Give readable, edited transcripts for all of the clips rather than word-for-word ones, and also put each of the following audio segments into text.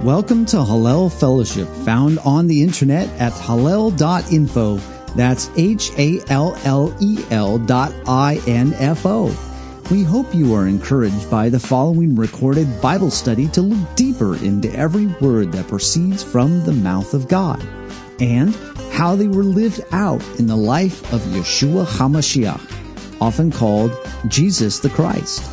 Welcome to Hallel Fellowship, found on the internet at hallel.info. That's HALLEL.info. We hope you are encouraged by the following recorded Bible study to look deeper into every word that proceeds from the mouth of God, and how they were lived out in the life of Yeshua HaMashiach, often called Jesus the Christ.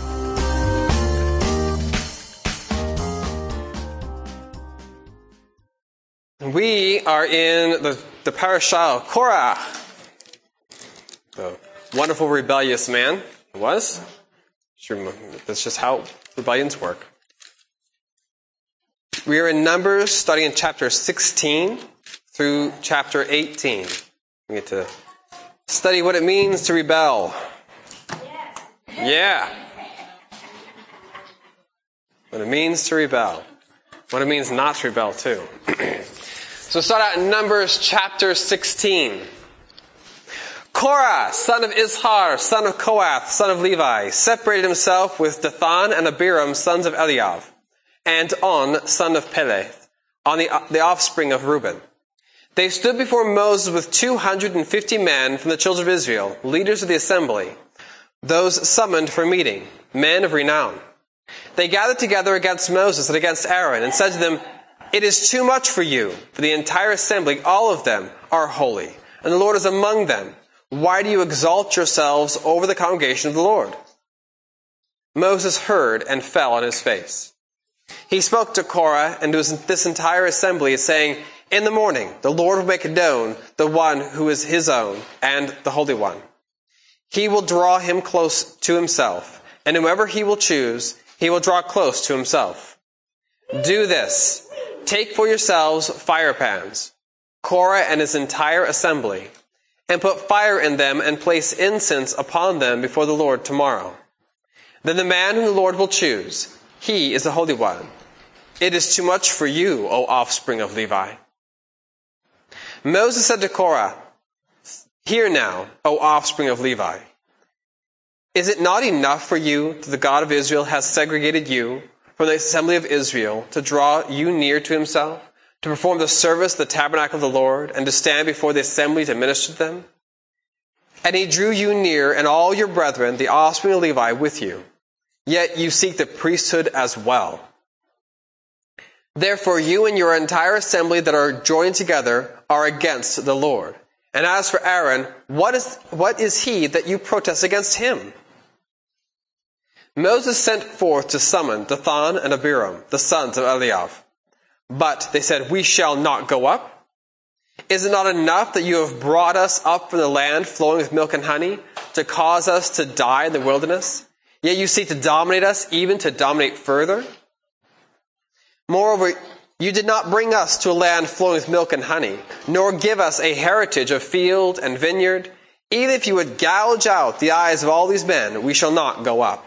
We are in the parasha of Korah, the wonderful rebellious man he was. That's just how rebellions work. We are in Numbers, studying chapter 16 through chapter 18. We get to study what it means to rebel. Yeah. What it means to rebel. What it means not to rebel, too. So start out in Numbers chapter 16. Korah, son of Izhar, son of Kohath, son of Levi, separated himself with Dathan and Abiram, sons of Eliav, and On, son of Peleth, on the offspring of Reuben. They stood before Moses with 250 men from the children of Israel, leaders of the assembly, those summoned for meeting, men of renown. They gathered together against Moses and against Aaron, and said to them, "It is too much for you, for the entire assembly, all of them, are holy, and the Lord is among them. Why do you exalt yourselves over the congregation of the Lord?" Moses heard and fell on his face. He spoke to Korah and to this entire assembly, saying, "In the morning the Lord will make known the one who is his own, and the Holy One. He will draw him close to himself, and whomever he will choose, he will draw close to himself. Do this. Take for yourselves fire pans, Korah and his entire assembly, and put fire in them and place incense upon them before the Lord tomorrow. Then the man whom the Lord will choose, he is the Holy One. It is too much for you, O offspring of Levi." Moses said to Korah, "Hear now, O offspring of Levi. Is it not enough for you that the God of Israel has segregated you from the assembly of Israel to draw you near to himself, to perform the service of the tabernacle of the Lord, and to stand before the assembly to minister to them? And he drew you near, and all your brethren, the offspring of Levi, with you. Yet you seek the priesthood as well. Therefore you and your entire assembly that are joined together are against the Lord. And as for Aaron, what is he that you protest against him?" Moses sent forth to summon Dathan and Abiram, the sons of Eliav. But they said, "We shall not go up. Is it not enough that you have brought us up from the land flowing with milk and honey to cause us to die in the wilderness? Yet you seek to dominate us, even to dominate further? Moreover, you did not bring us to a land flowing with milk and honey, nor give us a heritage of field and vineyard. Even if you would gouge out the eyes of all these men, we shall not go up."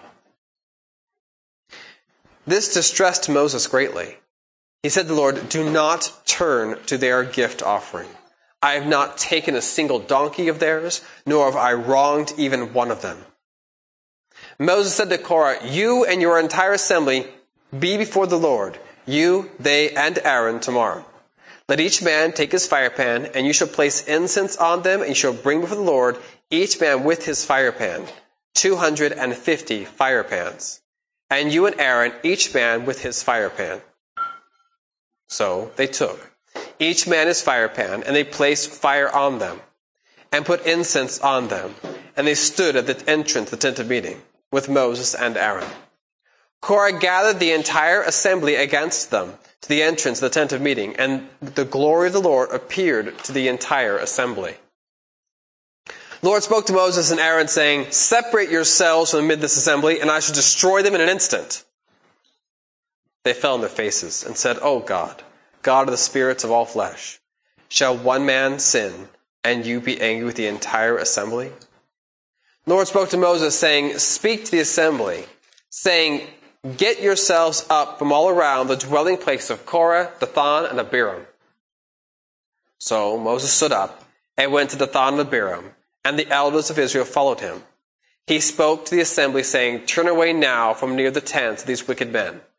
This distressed Moses greatly. He said to the Lord, "Do not turn to their gift offering. I have not taken a single donkey of theirs, nor have I wronged even one of them." Moses said to Korah, "You and your entire assembly be before the Lord, you, they, and Aaron tomorrow. Let each man take his fire pan, and you shall place incense on them, and you shall bring before the Lord, each man with his fire pan, 250 fire pans. And you and Aaron, each man with his fire pan." So they took each man his fire pan, and they placed fire on them, and put incense on them. And they stood at the entrance of the tent of meeting, with Moses and Aaron. Korah gathered the entire assembly against them to the entrance of the tent of meeting, and the glory of the Lord appeared to the entire assembly. The Lord spoke to Moses and Aaron, saying, "Separate yourselves from amid this assembly, and I shall destroy them in an instant." They fell on their faces and said, "O God, God of the spirits of all flesh, shall one man sin, and you be angry with the entire assembly?" The Lord spoke to Moses, saying, "Speak to the assembly, saying, get yourselves up from all around the dwelling place of Korah, Dathan, and Abiram." So Moses stood up and went to Dathan and Abiram, and the elders of Israel followed him. He spoke to the assembly, saying, "Turn away now from near the tents of these wicked men.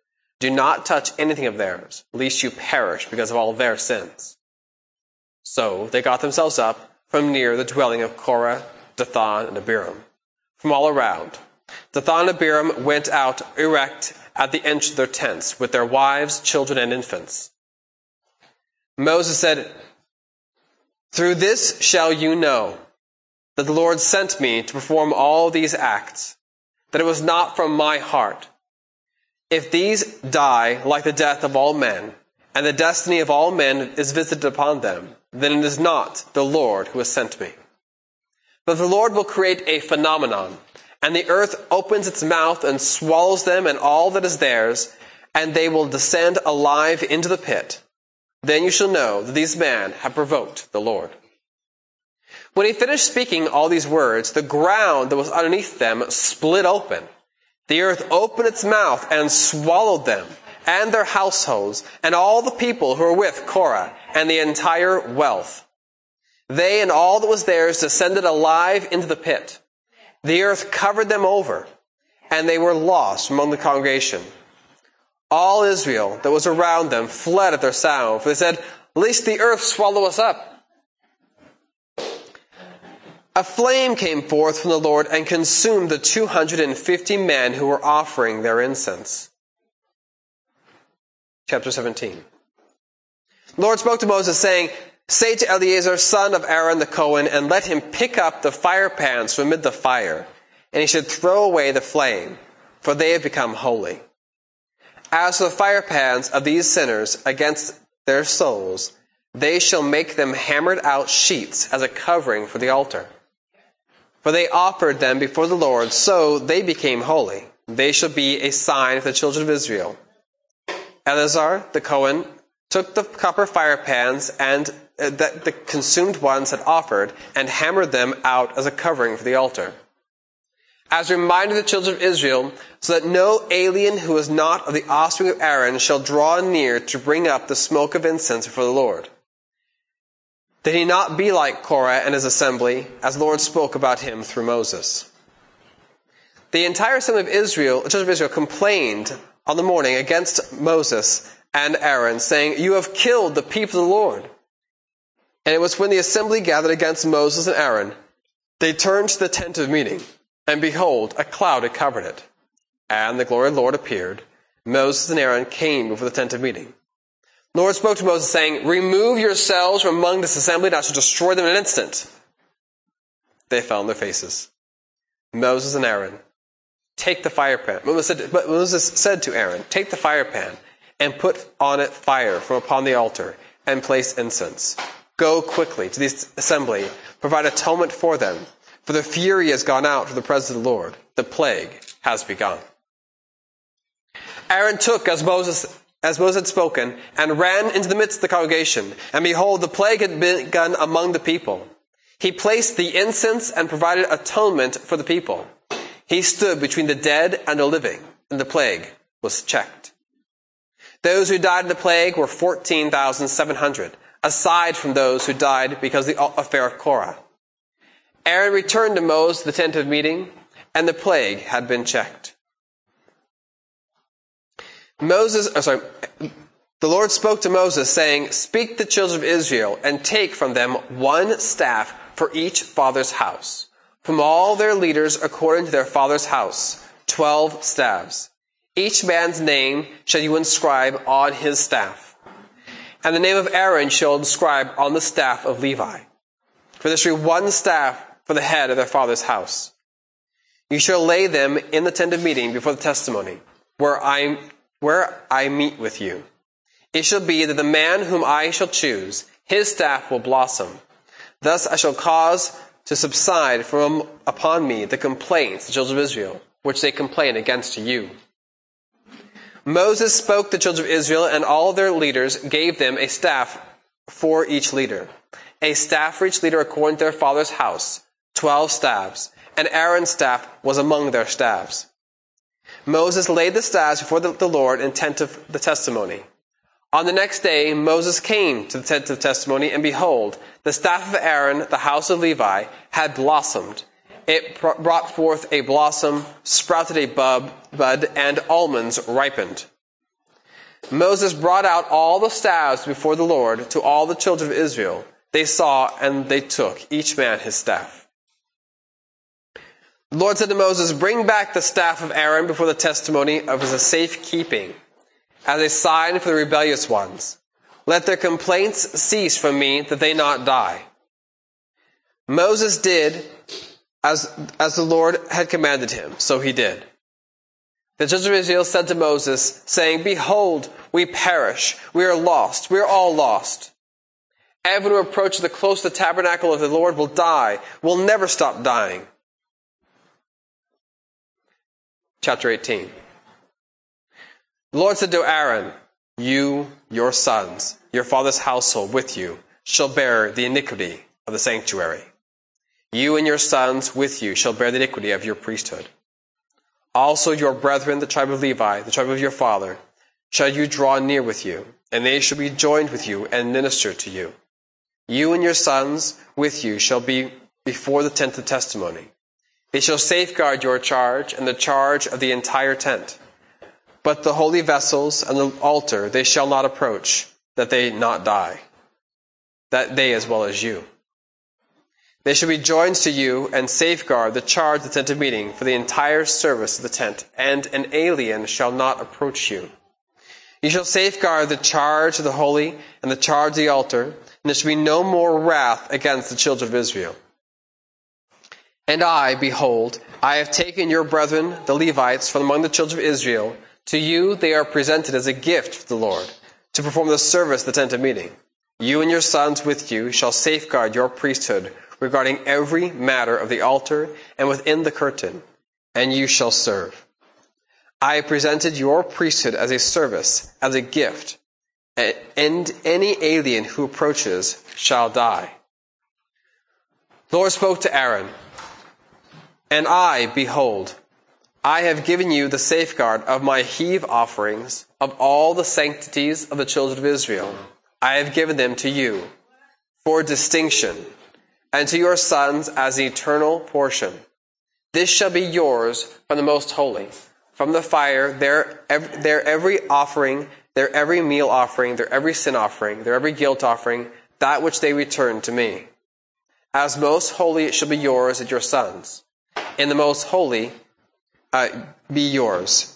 Do not touch anything of theirs, lest you perish because of all their sins. So they got themselves up from near the dwelling of Korah, Dathan, and Abiram, from all around. Dathan and Abiram went out erect at the entrance of their tents, with their wives, children, and infants. Moses said, "Through this shall you know that the Lord sent me to perform all these acts, that it was not from my heart. If these die like the death of all men, and the destiny of all men is visited upon them, then it is not the Lord who has sent me. But the Lord will create a phenomenon, and the earth opens its mouth and swallows them and all that is theirs, and they will descend alive into the pit. Then you shall know that these men have provoked the Lord." When he finished speaking all these words, the ground that was underneath them split open. The earth opened its mouth and swallowed them and their households and all the people who were with Korah and the entire wealth. They and all that was theirs descended alive into the pit. The earth covered them over, and they were lost among the congregation. All Israel that was around them fled at their sound, for they said, "Lest the earth swallow us up." A flame came forth from the Lord and consumed the 250 men who were offering their incense. Chapter 17. The Lord spoke to Moses, saying, "Say to Eleazar, son of Aaron the Cohen, and let him pick up the fire pans from amid the fire, and he should throw away the flame, for they have become holy. As for the fire pans of these sinners against their souls, they shall make them hammered out sheets as a covering for the altar. For they offered them before the Lord, so they became holy. They shall be a sign of the children of Israel." Eleazar the Cohen took the copper fire pans and that the consumed ones had offered, and hammered them out as a covering for the altar, as a reminder of the children of Israel, so that no alien who is not of the offspring of Aaron shall draw near to bring up the smoke of incense before the Lord. That he not be like Korah and his assembly, as the Lord spoke about him through Moses. The entire assembly of Israel, the children of Israel, complained on the morning against Moses and Aaron, saying, "You have killed the people of the Lord." And it was when the assembly gathered against Moses and Aaron, they turned to the tent of meeting, and behold, a cloud had covered it. And the glory of the Lord appeared. Moses and Aaron came before the tent of meeting. The Lord spoke to Moses, saying, "Remove yourselves from among this assembly, and I shall destroy them in an instant." They fell on their faces. Moses and Aaron, "Take the fire pan." But Moses said to Aaron, "Take the fire pan, and put on it fire from upon the altar, and place incense. Go quickly to the assembly, provide atonement for them, for the fury has gone out from the presence of the Lord. The plague has begun." Aaron took, as Moses had spoken, and ran into the midst of the congregation. And behold, the plague had begun among the people. He placed the incense and provided atonement for the people. He stood between the dead and the living, and the plague was checked. Those who died in the plague were 14,700, aside from those who died because of the affair of Korah. Aaron returned to Moses to the tent of meeting, and the plague had been checked. The Lord spoke to Moses, saying, "Speak to the children of Israel, and take from them one staff for each father's house, from all their leaders according to their father's house, 12 staves. Each man's name shall you inscribe on his staff. And the name of Aaron shall inscribe on the staff of Levi. For there shall be one staff for the head of their father's house. You shall lay them in the tent of meeting before the testimony, where I meet with you. It shall be that the man whom I shall choose, his staff will blossom. Thus I shall cause to subside from upon me the complaints of the children of Israel, which they complain against you." Moses spoke to the children of Israel, and all their leaders gave them a staff for each leader. A staff for each leader according to their father's house, 12 staves, and Aaron's staff was among their staves. Moses laid the staves before the Lord in the tent of the testimony. On the next day, Moses came to the tent of testimony, and behold, the staff of Aaron, the house of Levi, had blossomed. It brought forth a blossom, sprouted a bud, and almonds ripened. Moses brought out all the staffs before the Lord to all the children of Israel. They saw and they took, each man his staff. The Lord said to Moses, bring back the staff of Aaron before the testimony of his safekeeping, as a sign for the rebellious ones. Let their complaints cease from me, that they not die. Moses did as the Lord had commanded him, so he did. The children of Israel said to Moses, saying, behold, we perish, we are lost, we are all lost. Everyone who approaches the close to the tabernacle of the Lord will die, will never stop dying. Chapter 18. The Lord said to Aaron, you, your sons, your father's household with you, shall bear the iniquity of the sanctuary. You and your sons with you shall bear the iniquity of your priesthood. Also your brethren, the tribe of Levi, the tribe of your father, shall you draw near with you, and they shall be joined with you and minister to you. You and your sons with you shall be before the tent of testimony. They shall safeguard your charge and the charge of the entire tent. But the holy vessels and the altar they shall not approach, that they not die, that they as well as you. They shall be joined to you and safeguard the charge of the tent of meeting for the entire service of the tent, and an alien shall not approach you. You shall safeguard the charge of the holy and the charge of the altar, and there shall be no more wrath against the children of Israel. And I, behold, I have taken your brethren, the Levites, from among the children of Israel. To you they are presented as a gift for the Lord, to perform the service of the tent of meeting. You and your sons with you shall safeguard your priesthood regarding every matter of the altar and within the curtain, and you shall serve. I have presented your priesthood as a service, as a gift, and any alien who approaches shall die. The Lord spoke to Aaron, and I, behold, I have given you the safeguard of my heave offerings of all the sanctities of the children of Israel. I have given them to you for distinction, and to your sons as an eternal portion. This shall be yours from the most holy, from the fire, their every offering, their every meal offering, their every sin offering, their every guilt offering, that which they return to me. As most holy it shall be yours and your sons. In the most holy be yours.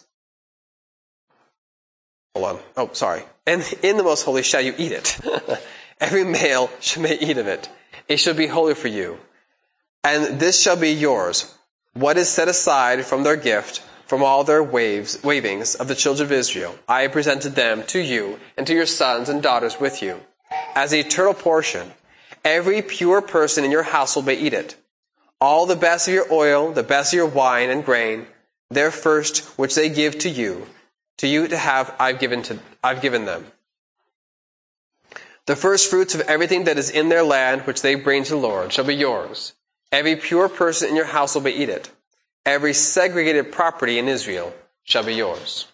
Hold on. Oh, sorry. And in the most holy shall you eat it. Every male may eat of it. It shall be holy for you. And this shall be yours. What is set aside from their gift, from all their wavings of the children of Israel, I have presented them to you and to your sons and daughters with you. As an eternal portion, every pure person in your household may eat it. All the best of your oil, the best of your wine and grain, their first, which they give to you to have, I've given them. The first fruits of everything that is in their land, which they bring to the Lord, shall be yours. Every pure person in your household may eat it. Every segregated property in Israel shall be yours.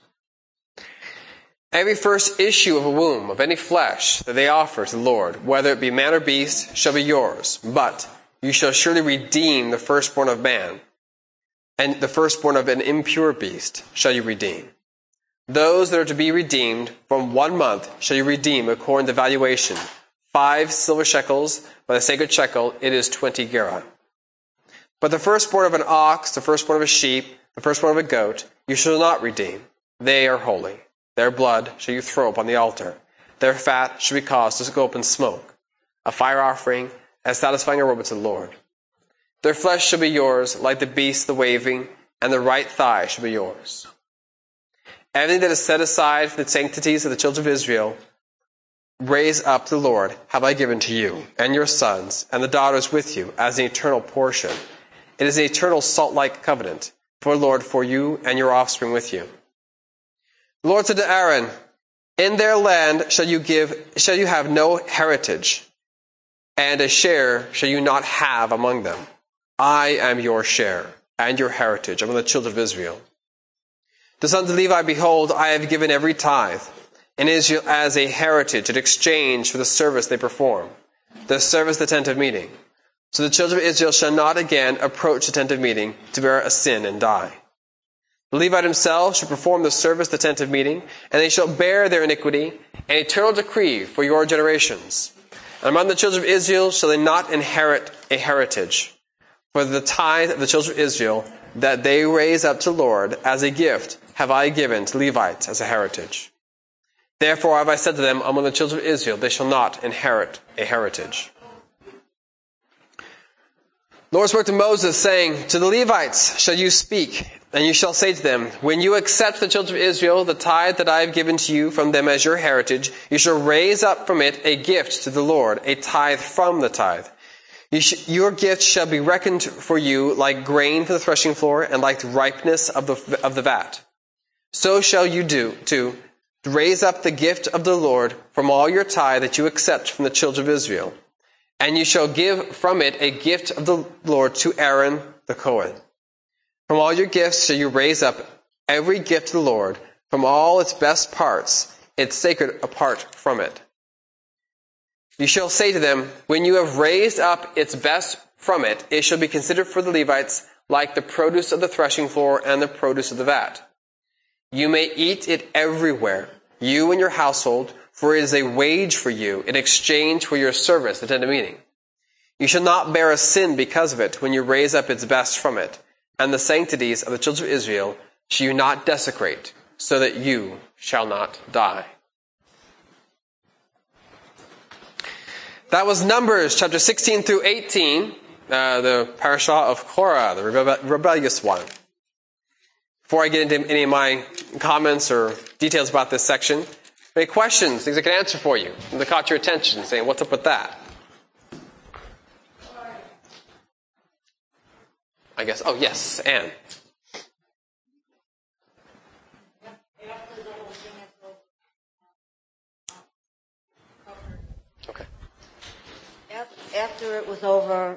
Every first issue of a womb, of any flesh that they offer to the Lord, whether it be man or beast, shall be yours. But you shall surely redeem the firstborn of man, and the firstborn of an impure beast shall you redeem. Those that are to be redeemed from 1 month shall you redeem according to valuation. 5 silver shekels, by the sacred shekel, it is 20 gerah. But the firstborn of an ox, the firstborn of a sheep, the firstborn of a goat, you shall not redeem. They are holy. Their blood shall you throw upon the altar. Their fat shall be caused to go up in smoke, a fire offering, a satisfying aroma to the Lord. Their flesh shall be yours, like the beast, the waving, and the right thigh shall be yours. Everything that is set aside for the sanctities of the children of Israel, raise up to the Lord, have I given to you, and your sons, and the daughters with you, as an eternal portion. It is an eternal salt-like covenant for the Lord, for you and your offspring with you. The Lord said to Aaron, in their land shall you have no heritage, and a share shall you not have among them. I am your share and your heritage among the children of Israel. The sons of Levi, behold, I have given every tithe in Israel as a heritage in exchange for the service they perform, the service of the tent of meeting. So the children of Israel shall not again approach the tent of meeting to bear a sin and die. The Levite himself shall perform the service of the tent of meeting, and they shall bear their iniquity, an eternal decree for your generations. And among the children of Israel shall they not inherit a heritage. For the tithe of the children of Israel that they raise up to the Lord as a gift have I given to Levites as a heritage. Therefore have I said to them, among the children of Israel they shall not inherit a heritage. The Lord spoke to Moses, saying, to the Levites shall you speak, and you shall say to them, when you accept the children of Israel, the tithe that I have given to you from them as your heritage, you shall raise up from it a gift to the Lord, a tithe from the tithe. Your gift shall be reckoned for you like grain from the threshing floor, and like the ripeness of the vat. So shall you do to raise up the gift of the Lord from all your tithe that you accept from the children of Israel. And you shall give from it a gift of the Lord to Aaron the Kohen. From all your gifts shall you raise up every gift to the Lord, from all its best parts, its sacred apart from it. You shall say to them, when you have raised up its best from it, it shall be considered for the Levites like the produce of the threshing floor and the produce of the vat. You may eat it everywhere, you and your household, for it is a wage for you in exchange for your service at the tent of meeting. You shall not bear a sin because of it when you raise up its best from it, and the sanctities of the children of Israel shall you not desecrate, so that you shall not die. That was Numbers chapter 16 through 18, the parashah of Korah, the rebellious one. Before I get into any of my comments or details about this section, any questions, things I can answer for you that caught your attention, saying, what's up with that? I guess, oh yes, Anne. Okay. After it was over,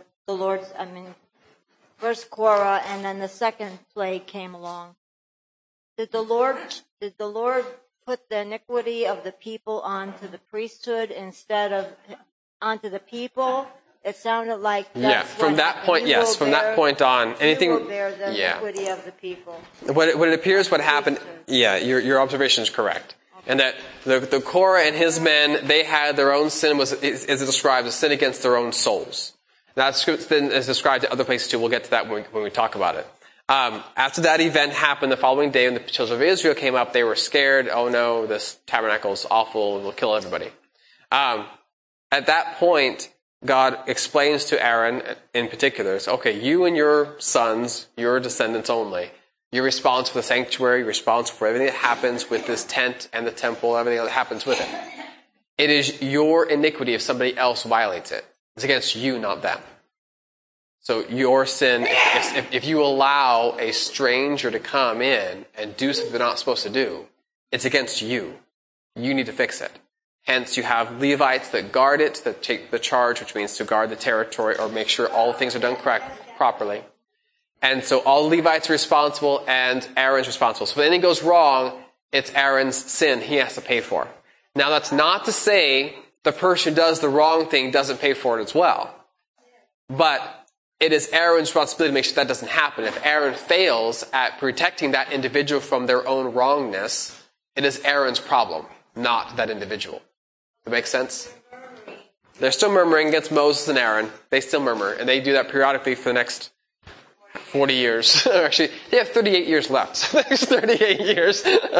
first Korah and then the second plague came along. Did the Lord put the iniquity of the people onto the priesthood instead of onto the people? It sounded like that's from that point, yes. From that point on, anything. You will bear the iniquity of the people. What it appears, what happened. Yeah, your observation is correct, okay. And that the Korah and his men, they had their own sin, as it describes, a sin against their own souls. That sin is described in other places too. We'll get to that when we talk about it. After that event happened, the following day, when the children of Israel came up, they were scared. Oh no, this tabernacle is awful. It will kill everybody. At that point, God explains to Aaron in particular, okay, you and your sons, your descendants only, you're responsible for the sanctuary, you're responsible for everything that happens with this tent and the temple, everything that happens with it. It is your iniquity if somebody else violates it. It's against you, not them. So your sin, if you allow a stranger to come in and do something they're not supposed to do, it's against you. You need to fix it. Hence, you have Levites that guard it, that take the charge, which means to guard the territory or make sure all things are done properly. And so all Levites are responsible and Aaron's responsible. So if anything goes wrong, it's Aaron's sin he has to pay for. Now, that's not to say the person who does the wrong thing doesn't pay for it as well. But it is Aaron's responsibility to make sure that doesn't happen. If Aaron fails at protecting that individual from their own wrongness, it is Aaron's problem, not that individual. That makes sense? They're still murmuring against Moses and Aaron. They still murmur, and they do that periodically for the next 40 years. Actually, they have 38 years left. The next 38 years.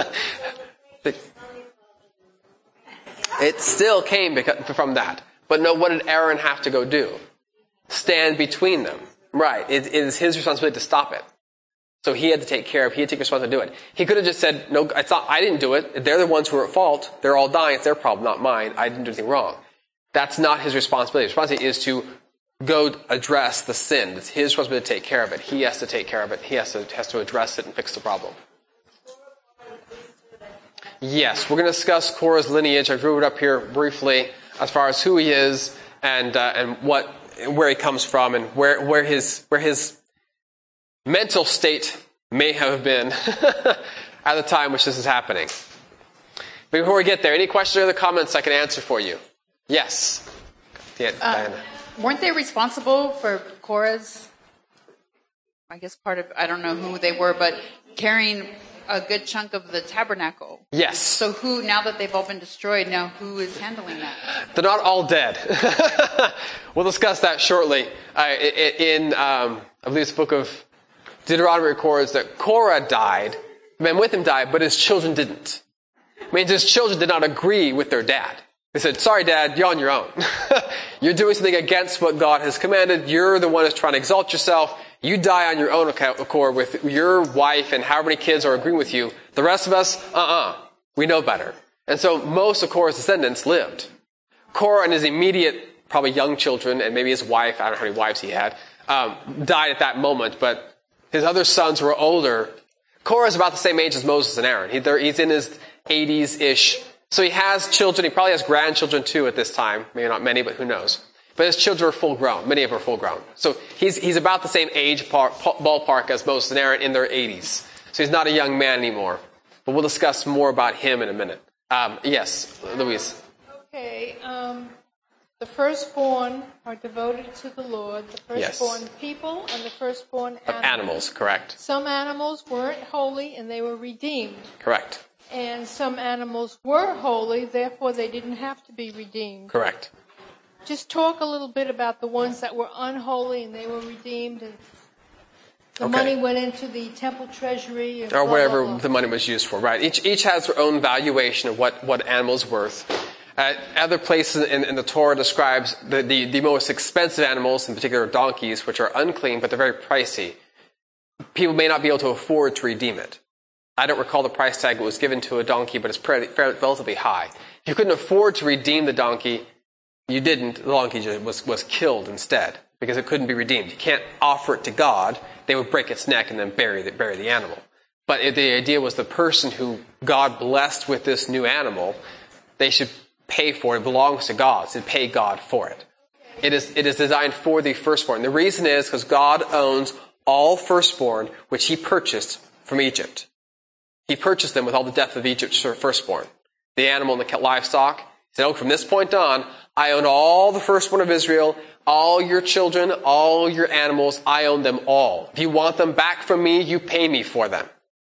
It still came from that. But no, what did Aaron have to go do? Stand between them. Right. It is his responsibility to stop it. So he had to take care of, he had to take responsibility to do it. He could have just said, no, it's not, I didn't do it. They're the ones who are at fault. They're all dying. It's their problem, not mine. I didn't do anything wrong. That's not his responsibility. His responsibility is to go address the sin. It's his responsibility to take care of it. He has to take care of it. He has to address it and fix the problem. Yes, we're going to discuss Korah's lineage. I drew it up here briefly as far as who he is and where he comes from and where his mental state may have been at the time which this is happening. But before we get there, any questions or other comments I can answer for you? Yes. Yeah, Diana. Weren't they responsible for Korah's, I guess part of, I don't know who they were, but carrying a good chunk of the tabernacle. Yes. So who, now that they've all been destroyed, now who is handling that? They're not all dead. We'll discuss that shortly. I believe the book of Deuteronomy records that Korah died, men with him died, but his children didn't. It means his children did not agree with their dad. They said, sorry, Dad, you're on your own. You're doing something against what God has commanded. You're the one who's trying to exalt yourself. You die on your own accord with your wife and however many kids are agreeing with you. The rest of us, we know better. And so most of Korah's descendants lived. Korah and his immediate, probably young children, and maybe his wife, I don't know how many wives he had, died at that moment. But his other sons who were older, Korah is about the same age as Moses and Aaron. He's in his 80s-ish. So he has children. He probably has grandchildren too at this time. Maybe not many, but who knows. But his children are full grown. Many of them are full grown. So he's about the same age ballpark as Moses and Aaron in their 80s. So he's not a young man anymore. But we'll discuss more about him in a minute. Yes, Louise. Okay. The firstborn are devoted to the Lord. The firstborn people and the firstborn animals, correct. Some animals weren't holy and they were redeemed. Correct. And some animals were holy, therefore they didn't have to be redeemed. Correct. Just talk a little bit about the ones that were unholy and they were redeemed, and the money went into the temple treasury, and or whatever blah, blah, blah. the money was used for. Right. Each has their own valuation of what animal's worth. Other places in the Torah describes the most expensive animals, in particular donkeys, which are unclean, but they're very pricey. People may not be able to afford to redeem it. I don't recall the price tag that was given to a donkey, but it's relatively high. If you couldn't afford to redeem the donkey, you didn't. The donkey was killed instead because it couldn't be redeemed. You can't offer it to God. They would break its neck and then bury the animal. But the idea was the person who God blessed with this new animal, they should pay for it. It belongs to God. So pay God for it. It is designed for the firstborn. The reason is because God owns all firstborn which he purchased from Egypt. He purchased them with all the death of Egypt's firstborn. The animal and the livestock. He said, from this point on, I own all the firstborn of Israel, all your children, all your animals. I own them all. If you want them back from me, you pay me for them.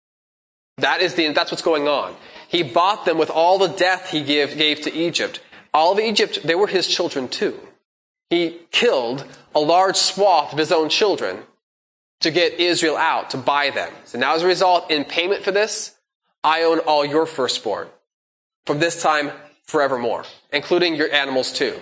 That's what's going on. He bought them with all the death he gave to Egypt. All of Egypt, they were his children too. He killed a large swath of his own children to get Israel out, to buy them. So now as a result, in payment for this, I own all your firstborn. From this time, forevermore. Including your animals too.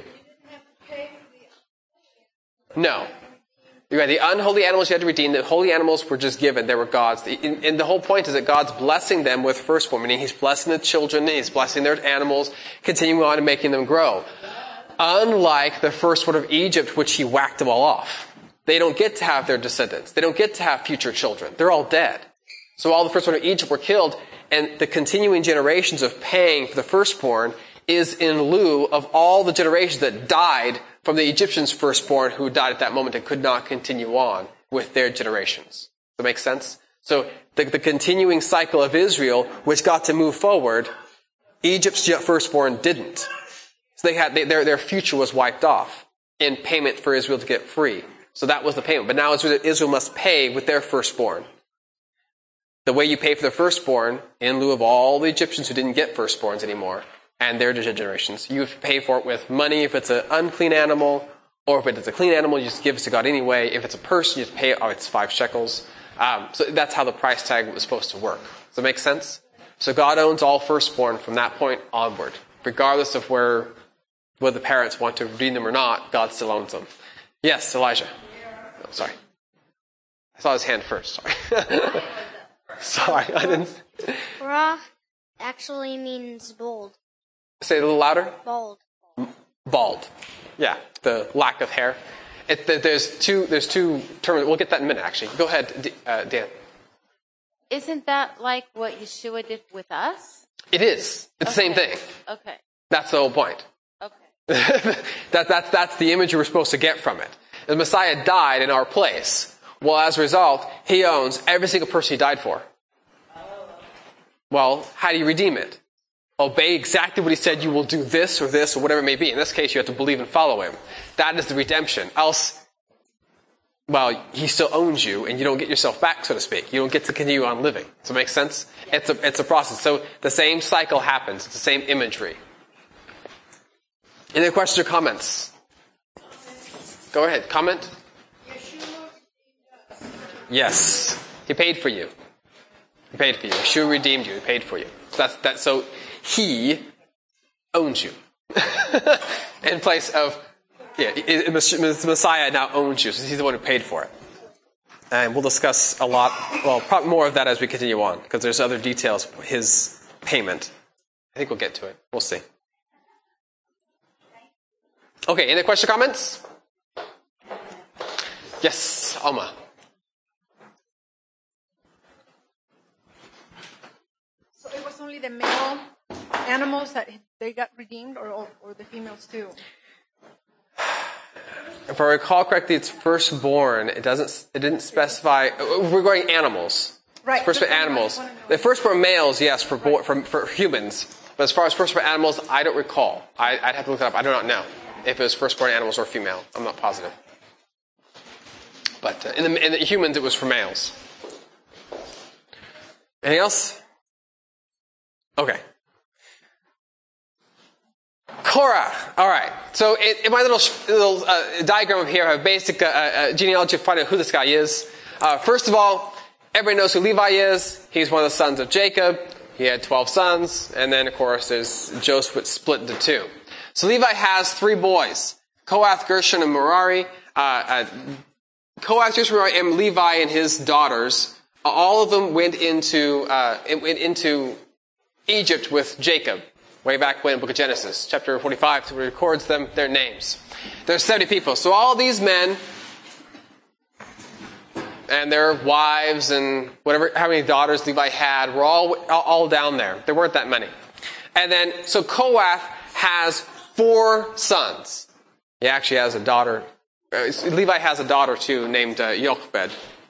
No. The unholy animals you had to redeem. The holy animals were just given. They were God's. And the whole point is that God's blessing them with firstborn. Meaning he's blessing the children, he's blessing their animals, continuing on and making them grow. Unlike the firstborn of Egypt, which he whacked them all off. They don't get to have their descendants. They don't get to have future children. They're all dead. So all the firstborn of Egypt were killed, and the continuing generations of paying for the firstborn is in lieu of all the generations that died from the Egyptians' firstborn who died at that moment and could not continue on with their generations. Does that make sense? So the continuing cycle of Israel, which got to move forward, Egypt's firstborn didn't. So their future was wiped off in payment for Israel to get free. So that was the payment. But now Israel must pay with their firstborn. The way you pay for the firstborn, in lieu of all the Egyptians who didn't get firstborns anymore, and their generations, you pay for it with money if it's an unclean animal, or if it's a clean animal, you just give it to God anyway. If it's a person, you just pay it's 5 shekels. So that's how the price tag was supposed to work. Does that make sense? So God owns all firstborn from that point onward. Regardless of whether the parents want to redeem them or not, God still owns them. Yes, Elijah. Oh, sorry. I saw his hand first. Sorry. Sorry, I didn't. Ra actually means bold. Say it a little louder. Bald. Bald. Yeah, the lack of hair. There's two terms. We'll get that in a minute, actually. Go ahead, Dan. Isn't that like what Yeshua did with us? It is. It's the same thing. Okay. That's the whole point. Okay. That's the image you were supposed to get from it. The Messiah died in our place. Well, as a result, he owns every single person he died for. Well, how do you redeem it? Obey exactly what he said. You will do this or whatever it may be. In this case, you have to believe and follow him. That is the redemption. Else, well, he still owns you, and you don't get yourself back, so to speak. You don't get to continue on living. Does that make sense? It's a process. So the same cycle happens. It's the same imagery. Any questions or comments? Go ahead. Comment? Yes. He paid for you. He paid for you. Yeshua redeemed you. He paid for you. So he owns you. In place of, the Messiah now owns you. So he's the one who paid for it. And we'll discuss a lot, probably more of that as we continue on, because there's other details of his payment. I think we'll get to it. We'll see. Okay, any questions or comments? Yes, Alma. So it was only the male animals that they got redeemed, or the females too? If I recall correctly, it's firstborn. It didn't specify regarding animals. Right. Firstborn animals. The firstborn males, yes, for humans. But as far as firstborn animals, I don't recall. I'd have to look it up. I do not know if it was firstborn animals or female. I'm not positive. But in the humans, it was for males. Anything else? Okay. Korah. All right. So in my little diagram up here, I have a basic genealogy of finding out who this guy is. First of all, everybody knows who Levi is. He's one of the sons of Jacob. He had 12 sons. And then, of course, there's Joseph split into two. So Levi has 3 boys, Kohath, Gershon, and Merari. Kohath, Gershon, Merari, and Levi and his daughters, all of them went into Egypt with Jacob. Way back when, Book of Genesis, chapter 45, records their names. There's 70 people. So all these men and their wives and how many daughters Levi had were all down there. There weren't that many. And then, so Kohath has 4 sons. He actually has a daughter. Levi has a daughter too, named Jochebed.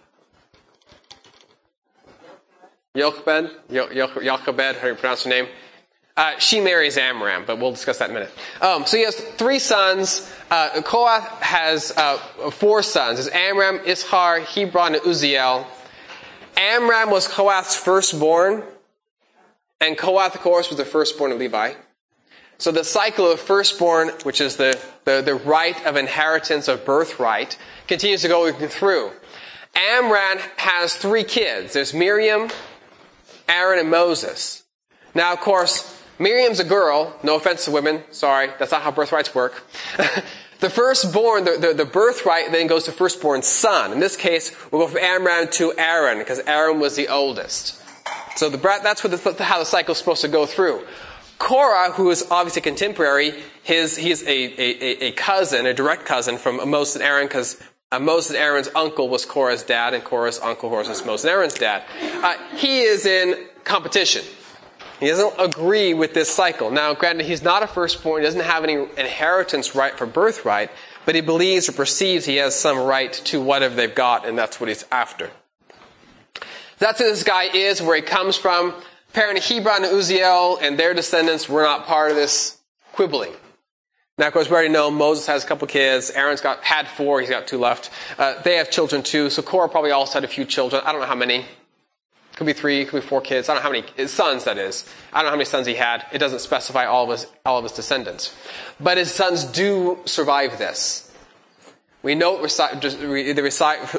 Jochebed, how do you pronounce her name? She marries Amram, but we'll discuss that in a minute. So he has 3 sons. Kohath has 4 sons. There's Amram, Ishar, Hebron, and Uzziel. Amram was Kohath's firstborn, and Kohath, of course, was the firstborn of Levi. So the cycle of firstborn, which is the right of inheritance of birthright, continues to go through. Amram has 3 kids. There's Miriam, Aaron, and Moses. Now, of course, Miriam's a girl. No offense to women. Sorry, that's not how birthrights work. The firstborn, the birthright then goes to firstborn son. In this case, we'll go from Amram to Aaron, because Aaron was the oldest. So that's how the cycle is supposed to go through. Korah, who is obviously contemporary, he's a cousin, a direct cousin from Moses and Aaron, because Moses and Aaron's uncle was Korah's dad, and Korah's uncle was Moses and Aaron's dad. He is in competition. He doesn't agree with this cycle. Now, granted, he's not a firstborn. He doesn't have any inheritance right for birthright, but he believes or perceives he has some right to whatever they've got, and that's what he's after. That's who this guy is, where he comes from. Apparently, Hebron and Uzziel and their descendants were not part of this quibbling. Now, of course, we already know Moses has a couple kids. Aaron's had 4. He's got 2 left. They have children, too. So Korah probably also had a few children. I don't know how many. Could be 3, could be 4 kids. I don't know how many sons that is. I don't know how many sons he had. It doesn't specify all of his descendants. But his sons do survive this. We know they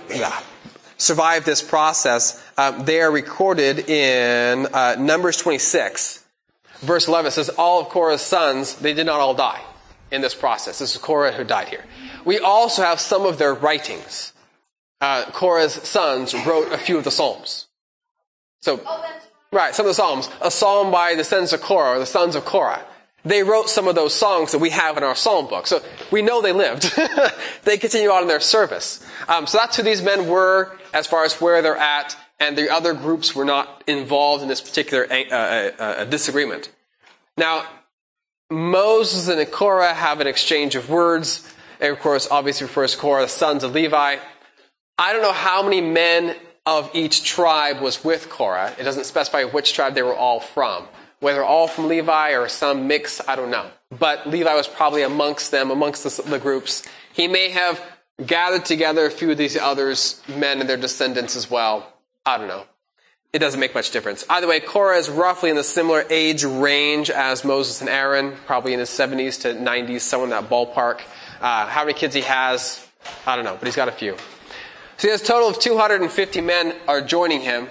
survive this process. They are recorded in Numbers 26. Verse 11 says, all of Korah's sons, they did not all die in this process. This is Korah who died here. We also have some of their writings. Korah's sons wrote a few of the Psalms. So, right, some of the Psalms. A psalm by the sons of Korah, or the sons of Korah. They wrote some of those songs that we have in our psalm book. So we know they lived. They continue on in their service. So that's who these men were as far as where they're at, and the other groups were not involved in this particular disagreement. Now, Moses and Korah have an exchange of words. And of course, obviously refers to Korah, the sons of Levi. I don't know how many men of each tribe was with Korah. It doesn't specify which tribe they were all from. Whether all from Levi or some mix, I don't know. But Levi was probably amongst them, amongst the groups. He may have gathered together a few of these others, men and their descendants as well. I don't know. It doesn't make much difference. Either way, Korah is roughly in the similar age range as Moses and Aaron, probably in his 70s to 90s, somewhere in that ballpark. How many kids he has, I don't know, but he's got a few. So he has a total of 250 men are joining him.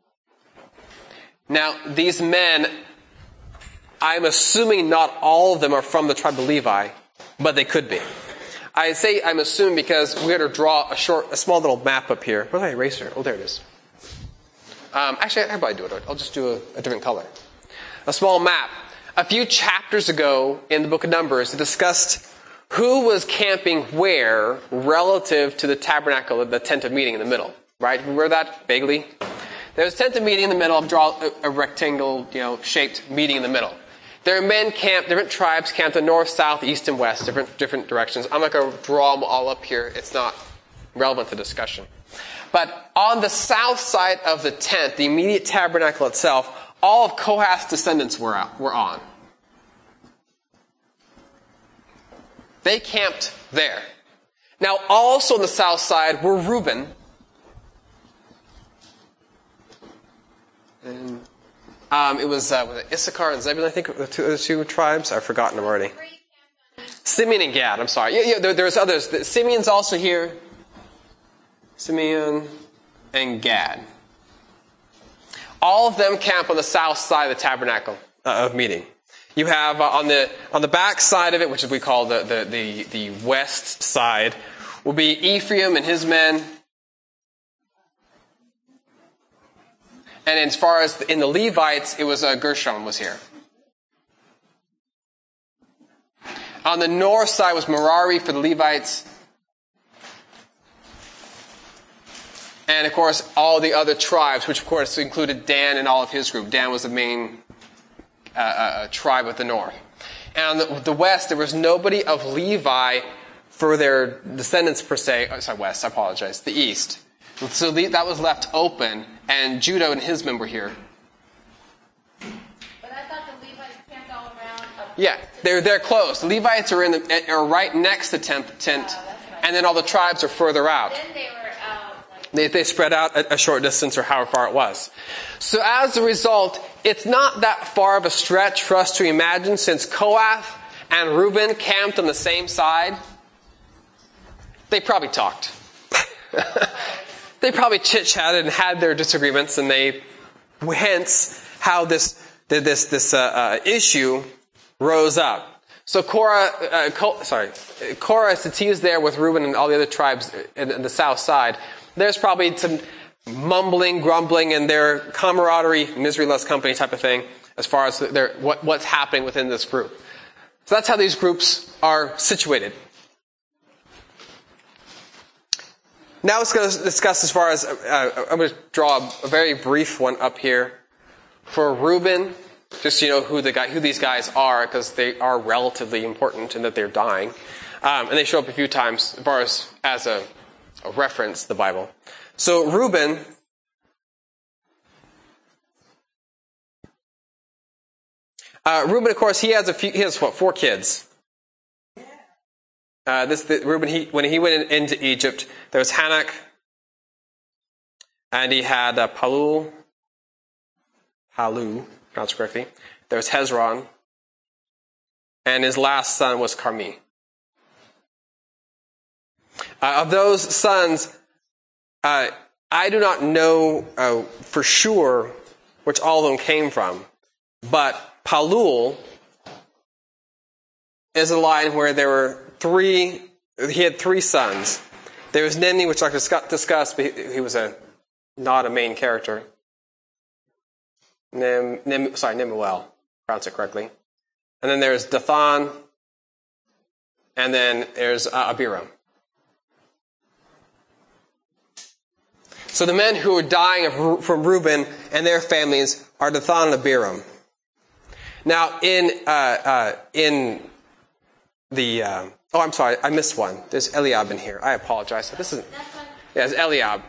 Now, these men, I'm assuming not all of them are from the tribe of Levi, but they could be. I say I'm assuming because we're going to draw a small little map up here. Where's my eraser? Oh, there it is. Actually, I'll probably do it. I'll just do a different color. A small map. A few chapters ago in the book of Numbers, it discussed who was camping where relative to the tabernacle, the tent of meeting in the middle. Right? Remember that vaguely? There was a tent of meeting in the middle. I'll draw a rectangle, shaped meeting in the middle. There are men camped, different tribes camped in north, south, east, and west, different directions. I'm not going to draw them all up here. It's not relevant to discussion. But on the south side of the tent, the immediate tabernacle itself, all of Kohath's descendants were on. They camped there. Now, also on the south side were Reuben. And it was Issachar and Zebulun, I think, the two tribes. I've forgotten them already. Simeon and Gad, I'm sorry. There's others. Simeon's also here. Simeon and Gad. All of them camp on the south side of the tabernacle of meeting. You have on the back side of it, which we call the west side, will be Ephraim and his men. And as far as in the Levites, it was Gershon was here. On the north side was Merari for the Levites. And, of course, all the other tribes, which, of course, included Dan and all of his group. Dan was the main tribe of the north. And on the west, there was nobody of Levi for their descendants, per se. Oh, sorry, west, I apologize. The east. So that was left open, and Judah and his men were here. But I thought the Levites camped all around. Yeah, they're close. The Levites are right next to the tent, right. And then all the tribes are further out. Then they were out. They spread out a short distance, or however far it was. So as a result, it's not that far of a stretch for us to imagine, since Kohath and Reuben camped on the same side, they probably talked. They probably chit-chatted and had their disagreements, and hence how this issue rose up. So Korah is to tease there with Reuben and all the other tribes in the south side. There's probably some mumbling, grumbling, and their camaraderie, misery loves company type of thing, as far as what's happening within this group. So that's how these groups are situated. Now let's go discuss as far as, I'm going to draw a very brief one up here. For Reuben, just so you know who these guys are, because they are relatively important in that they're dying. And they show up a few times as far as a reference, the Bible. So Reuben, of course, he has 4 kids. Reuben, when he went into Egypt, there was Hanok, and he had Palu, pronounced correctly. There was Hezron, and his last son was Carmi. Of those sons, I do not know for sure which all of them came from, but Palul is a line where there were he had 3 sons. There was Nimni, which I discussed, but he was not a main character. Nemuel, pronounce it correctly. And then there's Dathan, and then there's Abiram. So the men who are dying from Reuben and their families are Dathan and Abiram. Now, I'm sorry, I missed one. There's Eliab in here. I apologize. This isn't. Yeah, it's Eliab.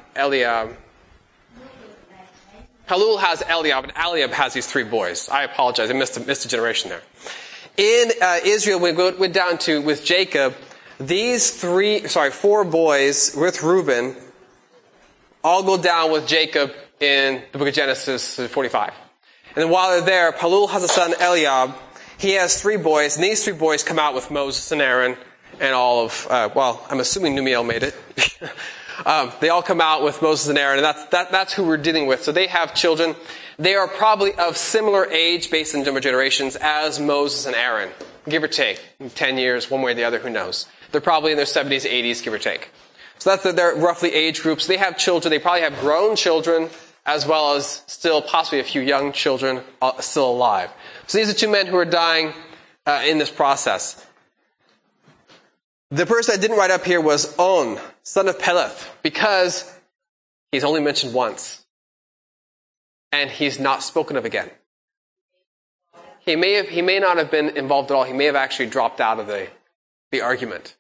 Palul has Eliab, and Eliab has these 3 boys. I apologize. I missed a generation there. In Israel, we went down with Jacob, these 4 boys with Reuben all go down with Jacob in the book of Genesis 45. And then while they're there, Palul has a son, Eliab. He has 3 boys, and these 3 boys come out with Moses and Aaron and all of, I'm assuming Numiel made it. They all come out with Moses and Aaron, and that's who we're dealing with. So they have children. They are probably of similar age, based on the number of generations, as Moses and Aaron. Give or take. 10 years, one way or the other, who knows. They're probably in their 70s, 80s, give or take. So that's their roughly age groups. They have children. They probably have grown children, as well as still possibly a few young children still alive. So these are 2 men who are dying in this process. The person I didn't write up here was On, son of Peleth, because he's only mentioned once. And he's not spoken of again. He may not have been involved at all. He may have actually dropped out of the argument.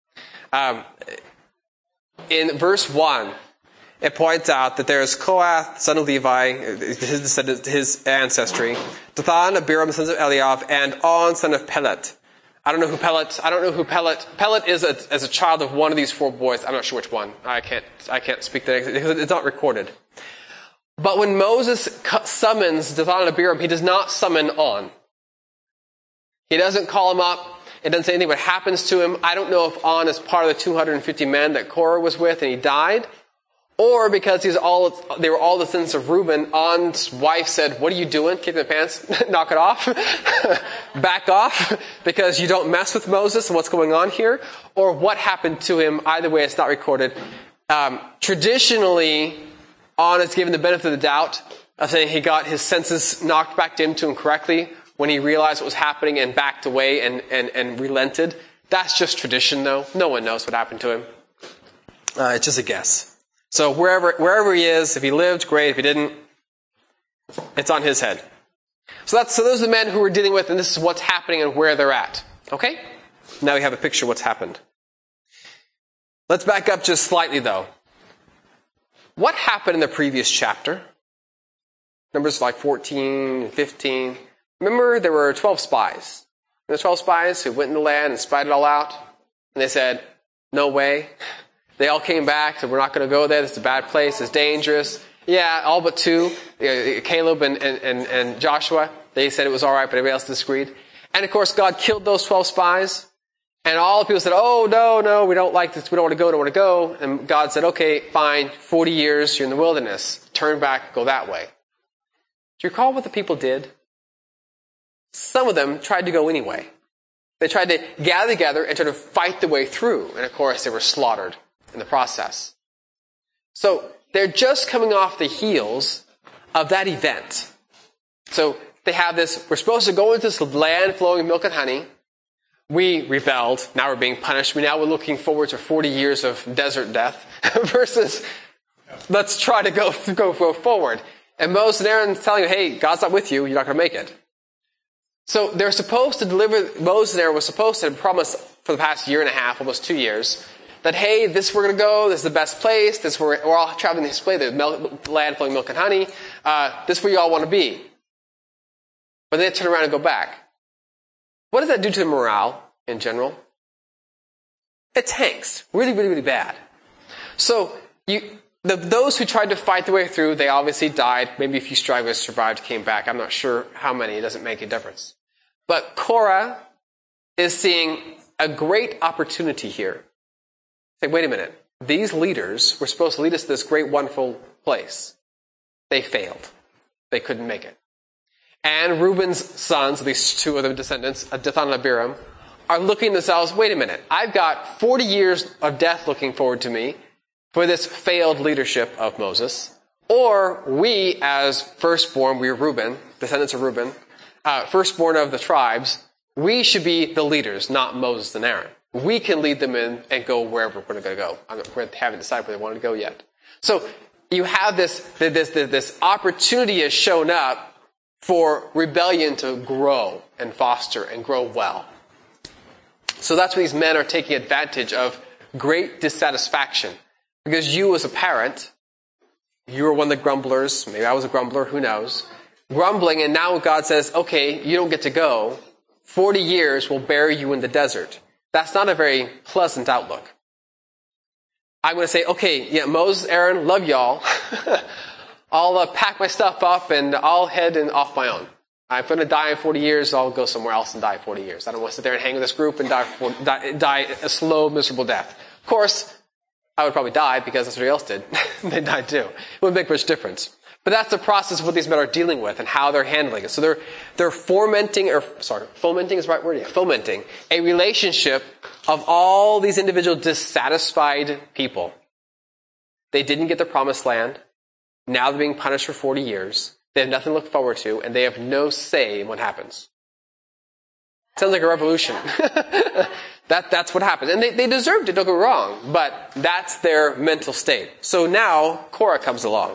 In verse 1, it points out that there is Kohath, son of Levi, his ancestry, Dathan, Abiram, sons of Eliab, and On, son of Pelet. I don't know who Pelet. Pelet is as a child of one of these 4 boys. I'm not sure which one. I can't speak to that because it's not recorded. But when Moses summons Dathan and Abiram, he does not summon On. He doesn't call him up. It doesn't say anything what happens to him. I don't know if On is part of the 250 men that Korah was with and he died, or because they were all the descendants of Reuben. On's wife said, "What are you doing? Keep the pants, knock it off, back off, because you don't mess with Moses and what's going on here." Or what happened to him? Either way, it's not recorded. Traditionally, On is given the benefit of the doubt of saying he got his senses knocked back into him correctly when he realized what was happening and backed away and relented. That's just tradition, though. No one knows what happened to him. It's just a guess. So wherever he is, if he lived, great. If he didn't, it's on his head. So those are the men who we're dealing with, and this is what's happening and where they're at. Okay? Now we have a picture of what's happened. Let's back up just slightly, though. What happened in the previous chapter? Numbers like 14 and 15. Remember, there were 12 spies. And the 12 spies who went in the land and spied it all out. And they said, "No way." They all came back, said, "We're not going to go there. This is a bad place. It's dangerous." Yeah, all but 2, Caleb and Joshua, they said it was all right, but everybody else disagreed. And of course, God killed those 12 spies. And all the people said, "Oh, no, we don't like this. We don't want to go, And God said, "Okay, fine. 40 years, you're in the wilderness. Turn back, go that way." Do you recall what the people did? Some of them tried to go anyway. They tried to gather together and try to fight their way through. And of course, they were slaughtered in the process. So they're just coming off the heels of that event. So they have this, we're supposed to go into this land flowing with milk and honey. We rebelled. Now we're being punished. Now we're looking forward to 40 years of desert death versus let's try to go forward. And Moses and Aaron telling you, "Hey, God's not with you. You're not going to make it." So they're supposed to deliver, Moses and Aaron were supposed to promise for the past year and a half, almost 2 years, that, hey, this is where we're going to go, this is the best place, this is where we're all traveling this way, the land flowing milk and honey, this is where you all want to be. But then they turn around and go back. What does that do to the morale in general? It tanks. Really, really, really bad. So those who tried to fight their way through, they obviously died. Maybe a few stragglers survived, came back. I'm not sure how many. It doesn't make a difference. But Korah is seeing a great opportunity here. Say, wait a minute. These leaders were supposed to lead us to this great, wonderful place. They failed. They couldn't make it. And Reuben's sons, at least 2 of the descendants, Dathan and Abiram, are looking at themselves, wait a minute. I've got 40 years of death looking forward to me for this failed leadership of Moses. Or we, as firstborn, we're Reuben, descendants of Reuben, firstborn of the tribes, we should be the leaders, not Moses and Aaron. We can lead them in and go wherever we're going to go. We haven't decided where they want to go yet. So you have this opportunity has shown up for rebellion to grow and foster and grow well. So that's when these men are taking advantage of great dissatisfaction. Because you as a parent, you were one of the grumblers, maybe I was a grumbler, who knows, grumbling, and now God says, okay, you don't get to go. 40 years will bury you in the desert. That's not a very pleasant outlook. I'm going to say, okay, yeah, Moses, Aaron, love y'all. I'll pack my stuff up and I'll head off my own. If I'm going to die in 40 years, I'll go somewhere else and die in 40 years. I don't want to sit there and hang with this group and die a slow, miserable death. Of course, I would probably die because that's what everybody else did. They died too. It wouldn't make much difference. But that's the process of what these men are dealing with and how they're handling it. So they're fomenting is the right word? Yeah, fomenting a relationship of all these individual dissatisfied people. They didn't get the promised land. Now they're being punished for 40 years. They have nothing to look forward to, and they have no say in what happens. Sounds like a revolution. That's what happened. And they deserved it, don't get me wrong, but that's their mental state. So now Korah comes along.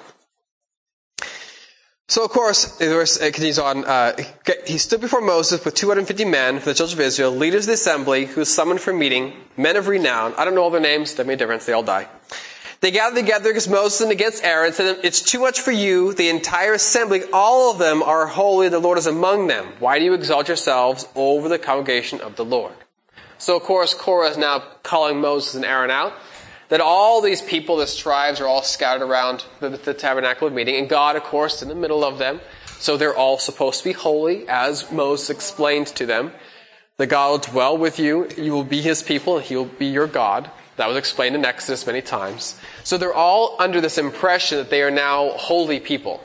So, of course, it continues on. He stood before Moses with 250 men from the children of Israel, leaders of the assembly, who was summoned for a meeting, men of renown. I don't know all their names. That made a difference. They all die. They gathered together against Moses and against Aaron, said, it's too much for you. The entire assembly, all of them are holy. The Lord is among them. Why do you exalt yourselves over the congregation of the Lord? So, of course, Korah is now calling Moses and Aaron out. That all these people, these tribes, are all scattered around the tabernacle of meeting. And God, of course, in the middle of them. So they're all supposed to be holy, as Moses explained to them. That God will dwell with you. You will be his people, and he will be your God. That was explained in Exodus many times. So they're all under this impression that they are now holy people.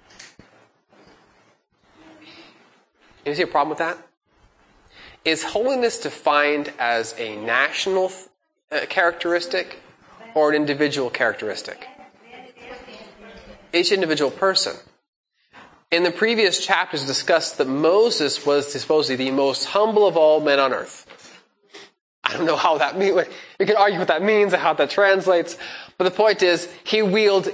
You see a problem with that? Is holiness defined as a national characteristic or an individual characteristic? Each individual person. In the previous chapters discussed that Moses was supposedly the most humble of all men on earth. I don't know how that means. We can argue what that means and how that translates. But the point is, he wielded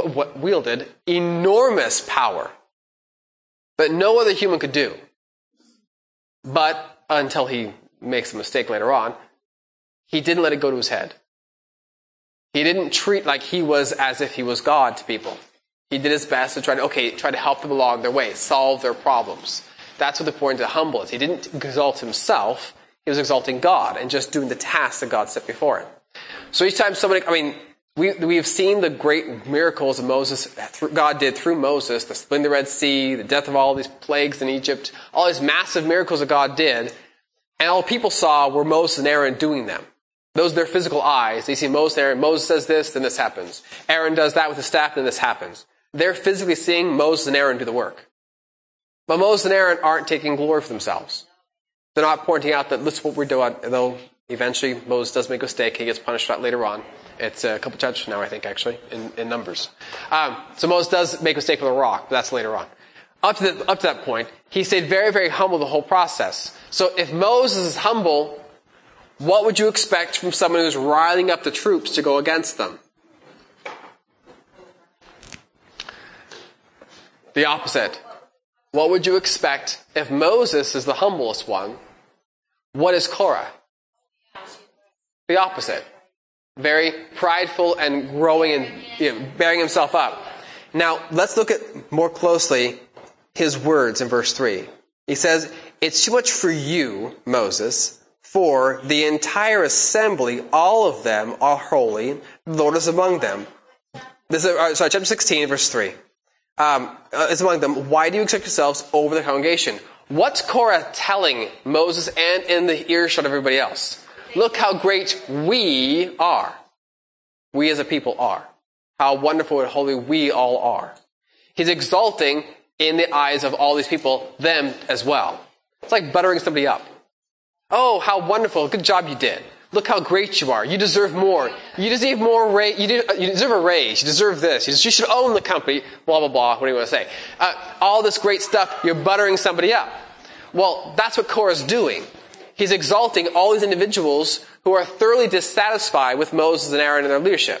enormous power that no other human could do. But until he makes a mistake later on, he didn't let it go to his head. He didn't treat like he was as if he was God to people. He did his best to try to help them along their way, solve their problems. That's what the point of humble is. He didn't exalt himself. He was exalting God and just doing the tasks that God set before him. So each time we have seen the great miracles of Moses, God did through Moses, the splitting the Red Sea, the death of all these plagues in Egypt, all these massive miracles that God did. And all people saw were Moses and Aaron doing them. Those are their physical eyes. They see Moses and Aaron. Moses says this, then this happens. Aaron does that with his staff, then this happens. They're physically seeing Moses and Aaron do the work. But Moses and Aaron aren't taking glory for themselves. They're not pointing out that this is what we're doing, though eventually Moses does make a mistake. He gets punished for that later on. It's a couple chapters now, I think, actually, in Numbers. So Moses does make a mistake with a rock, but that's later on. Up to that point, he stayed very, very humble the whole process. So if Moses is humble, what would you expect from someone who's riling up the troops to go against them? The opposite. What would you expect if Moses is the humblest one? What is Korah? The opposite. Very prideful and growing and bearing himself up. Now, let's look at more closely his words in verse 3. He says, it's too much for you, Moses, for the entire assembly, all of them are holy. The Lord is among them. This is, chapter 16, verse 3. Is among them. Why do you exalt yourselves over the congregation? What's Korah telling Moses and in the earshot of everybody else? Look how great we are. We as a people are. How wonderful and holy we all are. He's exalting in the eyes of all these people, them as well. It's like buttering somebody up. Oh, how wonderful. Good job you did. Look how great you are. You deserve more. You deserve more. You deserve a raise. You deserve this. You should own the company. Blah, blah, blah. What do you want to say? All this great stuff. You're buttering somebody up. Well, that's what Korah's doing. He's exalting all these individuals who are thoroughly dissatisfied with Moses and Aaron and their leadership.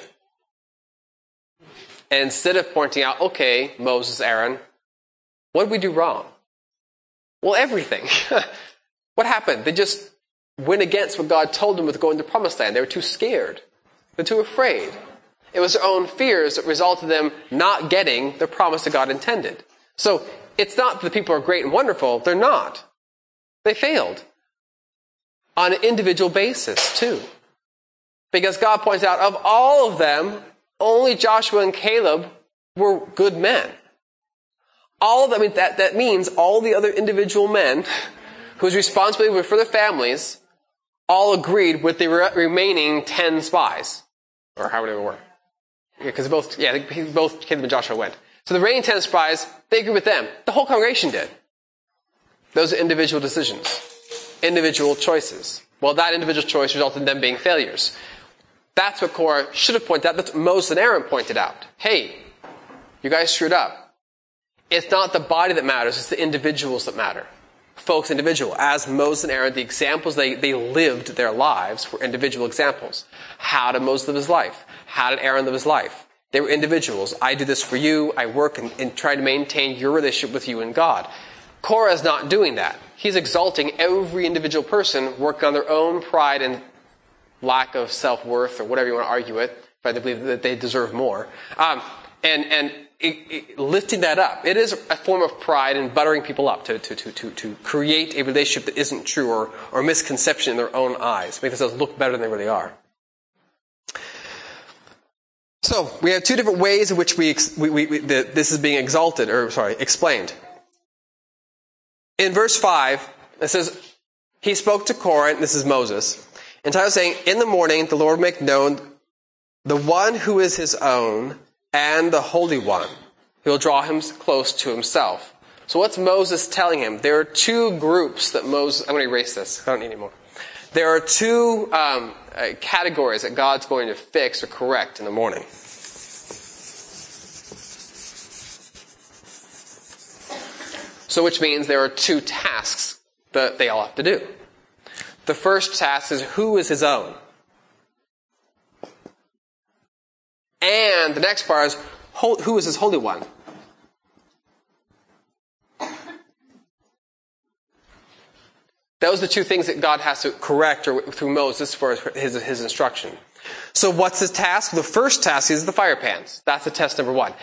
And instead of pointing out, okay, Moses, Aaron, what did we do wrong? Well, everything. What happened? They just went against what God told them with going to the promised land. They were too scared. They're too afraid. It was their own fears that resulted in them not getting the promise that God intended. So it's not that the people are great and wonderful. They're not. They failed. on an individual basis too. Because God points out, of all of them, only Joshua and Caleb were good men. All of them, that means all the other individual men whose responsibility were for their families all agreed with the remaining 10 spies. Or however they were. Because both Caleb and Joshua went. So the remaining 10 spies, they agreed with them. The whole congregation did. Those are individual decisions. Individual choices. Well, that individual choice resulted in them being failures. That's what Korah should have pointed out. That's what Moses and Aaron pointed out. Hey, you guys screwed up. It's not the body that matters, it's the individuals that matter. Folks, individual. As Moses and Aaron, the examples they lived their lives were individual examples. How did Moses live his life? How did Aaron live his life? They were individuals. I do this for you. I work and try to maintain your relationship with you and God. Korah is not doing that. He's exalting every individual person working on their own pride and lack of self-worth, or whatever you want to argue it, but they believe that they deserve more. Lifting that up. It is a form of pride and buttering people up to create a relationship that isn't true or misconception in their own eyes, make themselves look better than they really are. So, we have two different ways in which this is being explained. In verse 5, it says, he spoke to Korah, and this is Moses, entitled saying, in the morning the Lord will make known the one who is his own and the Holy One. He will draw him close to himself. So what's Moses telling him? There are two groups that Moses... I'm going to erase this. I don't need any more. There are two categories that God's going to fix or correct in the morning. So which means there are two tasks that they all have to do. The first task is, who is his own? And the next part is, who is his Holy One? Those are the two things that God has to correct through Moses for his instruction. So what's his task? The first task is the fire pans. That's the test number 1.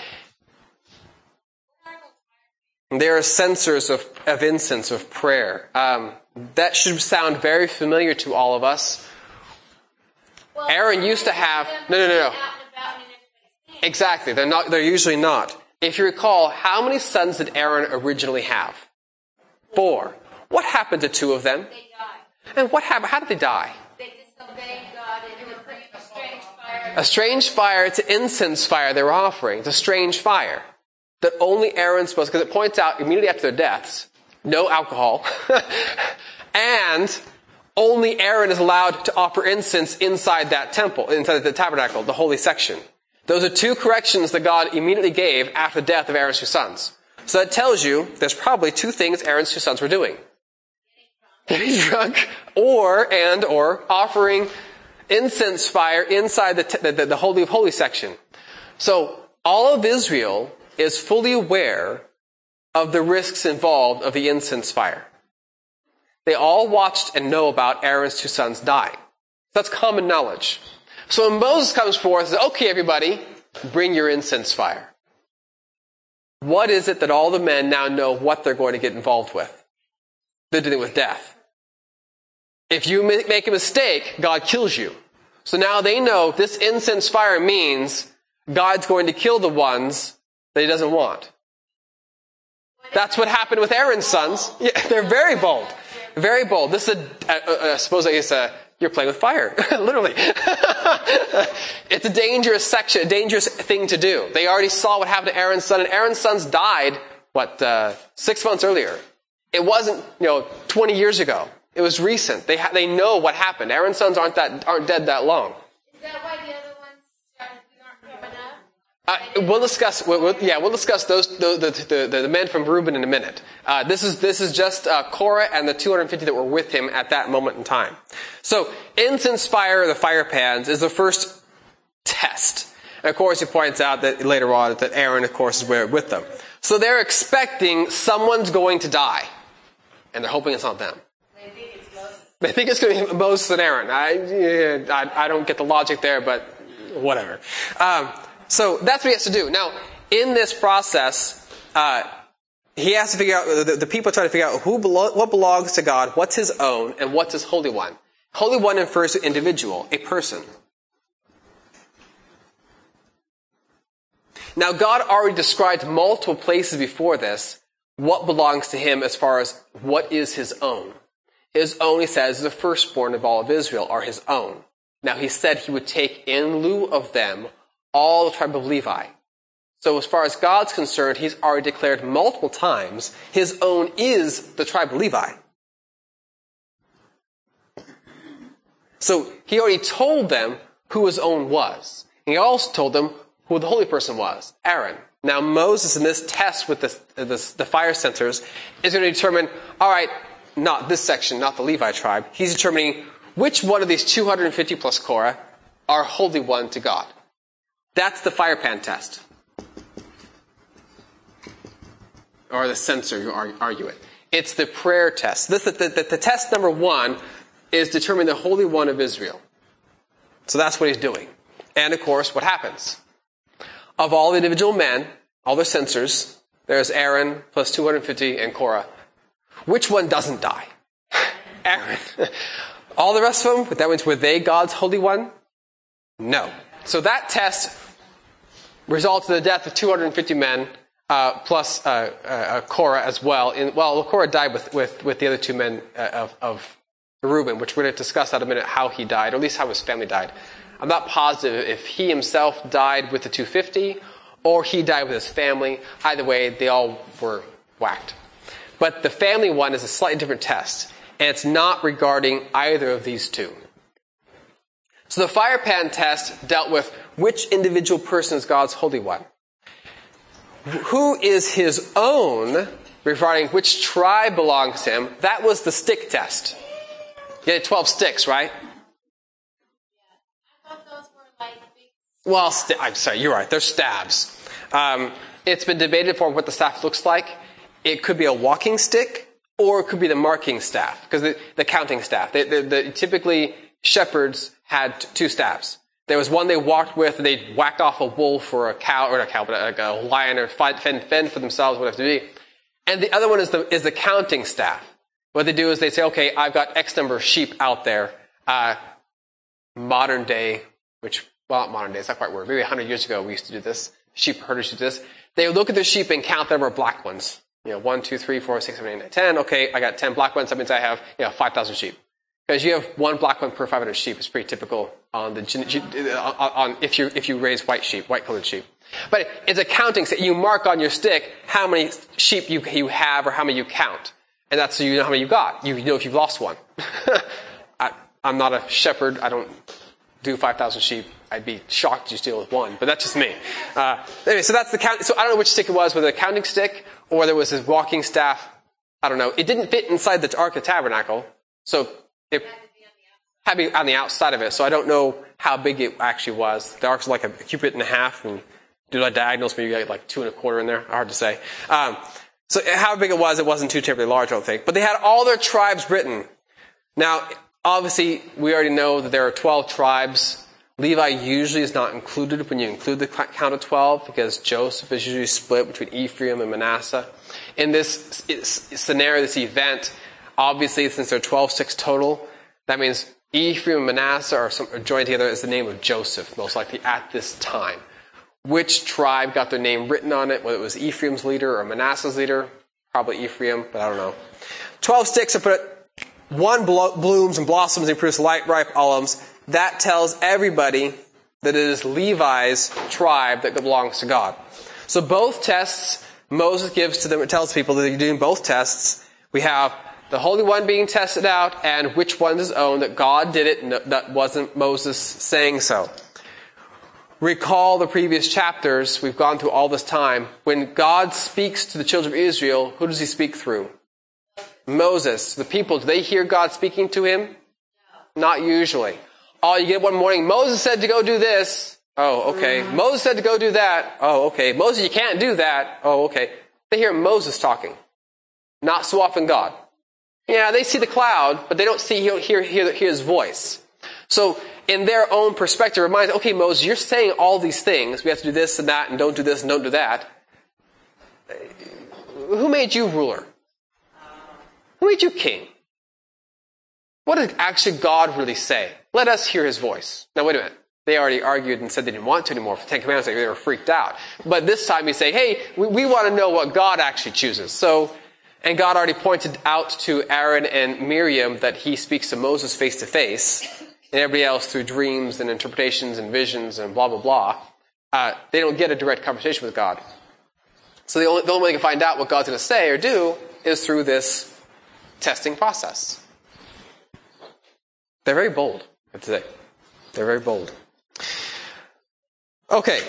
They are censers of incense, of prayer. That should sound very familiar to all of us. Well, Aaron used to have... No. Exactly. They're usually not. If you recall, how many sons did Aaron originally have? 4. What happened to 2 of them? They died. And what happened? How did they die? They disobeyed God and it was a strange fire. A strange fire. It's an incense fire they were offering. It's a strange fire that only Aaron's supposed, because it points out immediately after their deaths, no alcohol, and only Aaron is allowed to offer incense inside that temple, inside the tabernacle, the holy section. Those are 2 corrections that God immediately gave after the death of Aaron's 2 sons. So that tells you there's probably 2 things Aaron's 2 sons were doing. Getting drunk, or offering incense fire inside the Holy of Holies section. So all of Israel is fully aware of the risks involved of the incense fire. They all watched and know about Aaron's 2 sons dying. That's common knowledge. So when Moses comes forth and says, okay, everybody, bring your incense fire. What is it that all the men now know what they're going to get involved with? They're dealing with death. If you make a mistake, God kills you. So now they know this incense fire means God's going to kill the ones that he doesn't want. That's what happened with Aaron's sons. Yeah, they're very bold. Very bold. This is I suppose you're playing with fire. Literally. It's a dangerous section, a dangerous thing to do. They already saw what happened to Aaron's son, and Aaron's sons died, 6 months earlier. It wasn't, 20 years ago. It was recent. They know what happened. Aaron's sons aren't dead that long. Is that why the other ones aren't coming up? We'll discuss those the men from Reuben in a minute. This is just Korah and the 250 that were with him at that moment in time. So incense fire, the fire pans, is the first test. And of course, he points out that later on that Aaron, of course, is with them. So they're expecting someone's going to die, and they're hoping it's not them. They think it's going to be Moses and Aaron. I don't get the logic there, but whatever. So that's what he has to do. Now, in this process, he has to figure out, the people try to figure out what belongs to God, what's his own, and what's his Holy One. Holy One refers to individual, a person. Now, God already described multiple places before this what belongs to him as far as what is his own. His own, he says, is the firstborn of all of Israel, are his own. Now, he said he would take in lieu of them all the tribe of Levi. So as far as God's concerned, he's already declared multiple times his own is the tribe of Levi. So he already told them who his own was. He also told them who the holy person was, Aaron. Now Moses in this test with the fire censers is going to determine, all right, not this section, not the Levi tribe. He's determining which one of these 250 plus Korah are holy one to God. That's the fire pan test. Or the censer, you argue it. It's the prayer test. The test number one is determining the Holy One of Israel. So that's what he's doing. And of course, what happens? Of all the individual men, all the censers, there's Aaron plus 250 and Korah. Which one doesn't die? Aaron. All the rest of them, that means were they God's Holy One? No. So that test results in the death of 250 men, plus Korah as well. Korah died with the other two men of Reuben, which we're going to discuss in a minute how he died, or at least how his family died. I'm not positive if he himself died with the 250 or he died with his family. Either way, they all were whacked. But the family one is a slightly different test, and it's not regarding either of these two. So the fire pan test dealt with which individual person is God's Holy One. Who is his own, regarding which tribe belongs to him, that was the stick test. You had 12 sticks, right? I thought those were like big... Well, I'm sorry, you're right. They're stabs. It's been debated for what the staff looks like. It could be a walking stick, or it could be the marking staff, because the counting staff. Typically, shepherds had two staffs. There was one they walked with, and they'd whack off a wolf or a cow, or not a cow, but like a lion, or fend for themselves, whatever it have to be. And the other one is the counting staff. What they do is they say, okay, I've got X number of sheep out there. Modern day, not modern day, it's not quite word. Maybe 100 years ago we used to do this. Sheep herders used to do this. They would look at their sheep and count the number of black ones. 1, 2, 3, 4, 6, 7, 8, 9, 10. Okay, I got 10 black ones. That means I have 5,000 sheep. Because you have one black one per 500 sheep. It's pretty typical on if you raise white-colored sheep. But it's a counting stick. You mark on your stick how many sheep you have or how many you count. And that's so you know how many you got. You know if you've lost one. I'm not a shepherd. I don't do 5,000 sheep. I'd be shocked if you steal one, but that's just me. Anyway, so that's the count. So I don't know which stick it was, whether a counting stick or whether it was his walking staff. I don't know. It didn't fit inside the Ark of the Tabernacle, so it had to be on the outside of it. So I don't know how big it actually was. The Ark's like a cubit and a half, and do like diagonals, maybe you got like 2 1/4 in there. Hard to say. So how big it wasn't too terribly large, I don't think. But they had all their tribes written. Now, obviously, we already know that there are 12 tribes. Levi usually is not included when you include the count of 12, because Joseph is usually split between Ephraim and Manasseh. In this scenario, this event, obviously, since there are 12 total, that means Ephraim and Manasseh are joined together as the name of Joseph, most likely at this time. Which tribe got their name written on it, whether it was Ephraim's leader or Manasseh's leader? Probably Ephraim, but I don't know. 12 sticks are put, one blooms and blossoms and produces ripe olives. That tells everybody that it is Levi's tribe that belongs to God. So both tests Moses gives to them, it tells people that you're doing both tests. We have the Holy One being tested out, and which one's his own, that God did it, and that wasn't Moses saying so. Recall the previous chapters, we've gone through all this time. When God speaks to the children of Israel, who does he speak through? Moses. The people, do they hear God speaking to him? Not usually. Oh, you get one morning, Moses said to go do this. Oh, okay. Moses said to go do that. Oh, okay. Moses, you can't do that. Oh, okay. They hear Moses talking. Not so often God. Yeah, they see the cloud, but they don't hear his voice. So, in their own perspective, it reminds, okay, Moses, you're saying all these things. We have to do this and that, and don't do this and don't do that. Who made you ruler? Who made you king? What did actually God really say? Let us hear his voice. Now, wait a minute. They already argued and said they didn't want to anymore for 10 Commandments. They were freaked out. But this time you say, hey, we want to know what God actually chooses. And God already pointed out to Aaron and Miriam that he speaks to Moses face to face, and everybody else through dreams and interpretations and visions and blah, blah, blah. They don't get a direct conversation with God. So the only way they can find out what God's going to say or do is through this testing process. They're very bold today. They're very bold. Okay.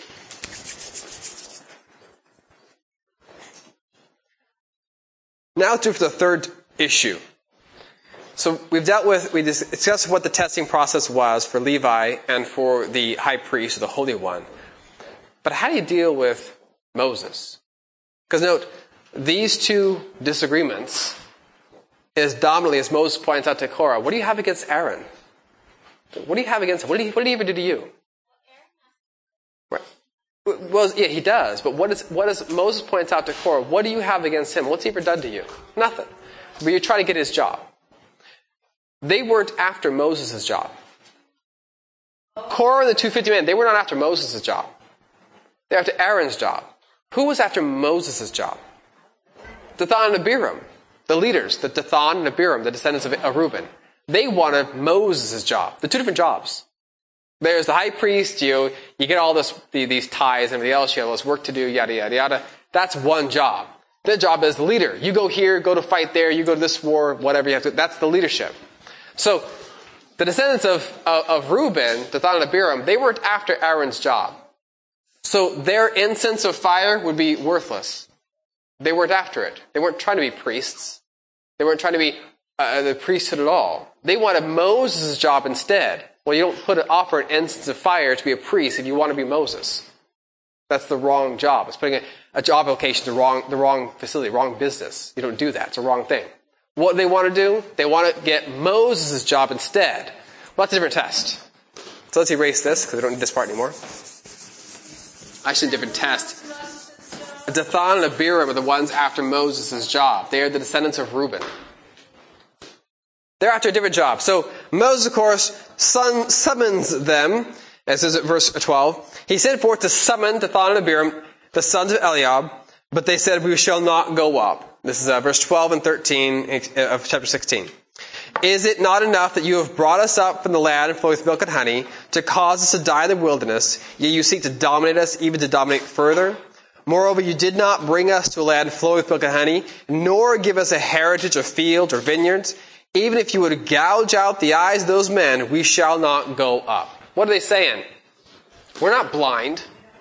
Now to the third issue. So we discussed what the testing process was for Levi and for the high priest, or the Holy One. But how do you deal with Moses? Because note, these two disagreements is dominantly, as Moses points out to Korah, what do you have against Aaron? What do you have against him? What did he ever do to you? Right. Well, yeah, he does. But what does Moses points out to Korah? What do you have against him? What's he ever done to you? Nothing. But you're trying to get his job. They weren't after Moses' job. Korah and the 250 men, they were not after Moses' job. They're after Aaron's job. Who was after Moses' job? Dathan and Abiram, the leaders, the Dathan and Abiram, the descendants of Reuben. They wanted Moses' job. They're two different jobs. There's the high priest, you get all these tithes and everything else, you have all this work to do, yada, yada, yada. That's one job. Their job is the leader. You go here, go to fight there, you go to this war, whatever you have to do. That's the leadership. So, the descendants of Reuben, Dathan and Abiram, they weren't after Aaron's job. So their incense of fire would be worthless. They weren't after it. They weren't trying to be priests. They weren't trying to be the priesthood at all. They wanted Moses' job instead. Well, you don't offer an incense of fire to be a priest if you want to be Moses. That's the wrong job. It's putting a job application to the wrong facility, wrong business. You don't do that. It's a wrong thing. What do they want to do? They want to get Moses' job instead. Well, that's a different test. So let's erase this, because we don't need this part anymore. Actually, a different test. Dathan and Abiram are the ones after Moses' job. They are the descendants of Reuben. They're after a different job. So Moses, of course, summons them, as it says at verse 12. He sent forth to summon Dathan and Abiram, the sons of Eliab, but they said, we shall not go up. This is verse 12 and 13 of chapter 16. Is it not enough that you have brought us up from the land flowing with milk and honey to cause us to die in the wilderness, yet you seek to dominate us, even to dominate further? Moreover, you did not bring us to a land flowing with milk and honey, nor give us a heritage of fields or vineyards. Even if you would gouge out the eyes of those men, we shall not go up. What are they saying? We're not blind.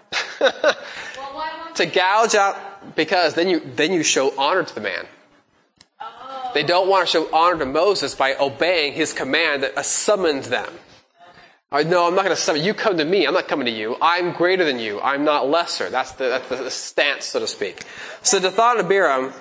To gouge out, because then you show honor to the man. They don't want to show honor to Moses by obeying his command that summoned them. No, I'm not going to summon you. Come to me. I'm not coming to you. I'm greater than you. I'm not lesser. That's the stance, so to speak. So Dathan and Abiram,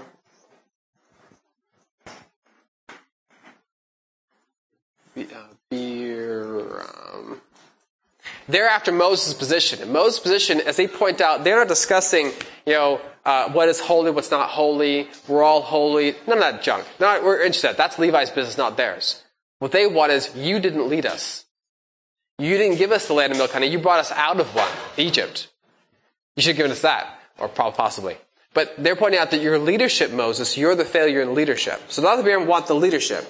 they're after Moses' position. And Moses' position, as they point out, they're not discussing, what is holy, what's not holy. We're all holy. None of that junk. We're interested in that. That's Levi's business, not theirs. What they want is, you didn't lead us. You didn't give us the land of milk and honey. You brought us out of Egypt. You should have given us that, or possibly. But they're pointing out that your leadership, Moses, you're the failure in leadership. So Dathan and Abiram want the leadership.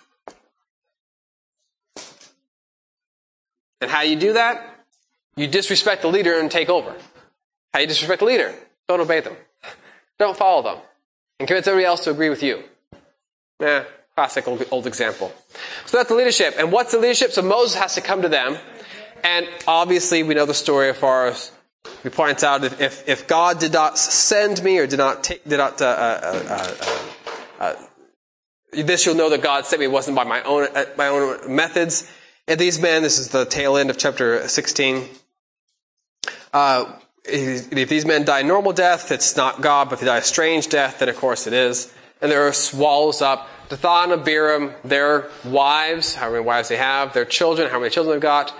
And how you do that? You disrespect the leader and take over. How you disrespect the leader? Don't obey them. Don't follow them. And convince everybody else to agree with you. Classic old example. So that's the leadership. And what's the leadership? So Moses has to come to them. And obviously we know the story as far as we point out, if God did not send me or this you'll know that God sent me. It wasn't by my own methods. And these men, this is the tail end of chapter 16. If these men die normal death, it's not God, but if they die a strange death, then of course it is. And the earth swallows up Dathan and Abiram, their wives, how many wives they have, their children, how many children they've got,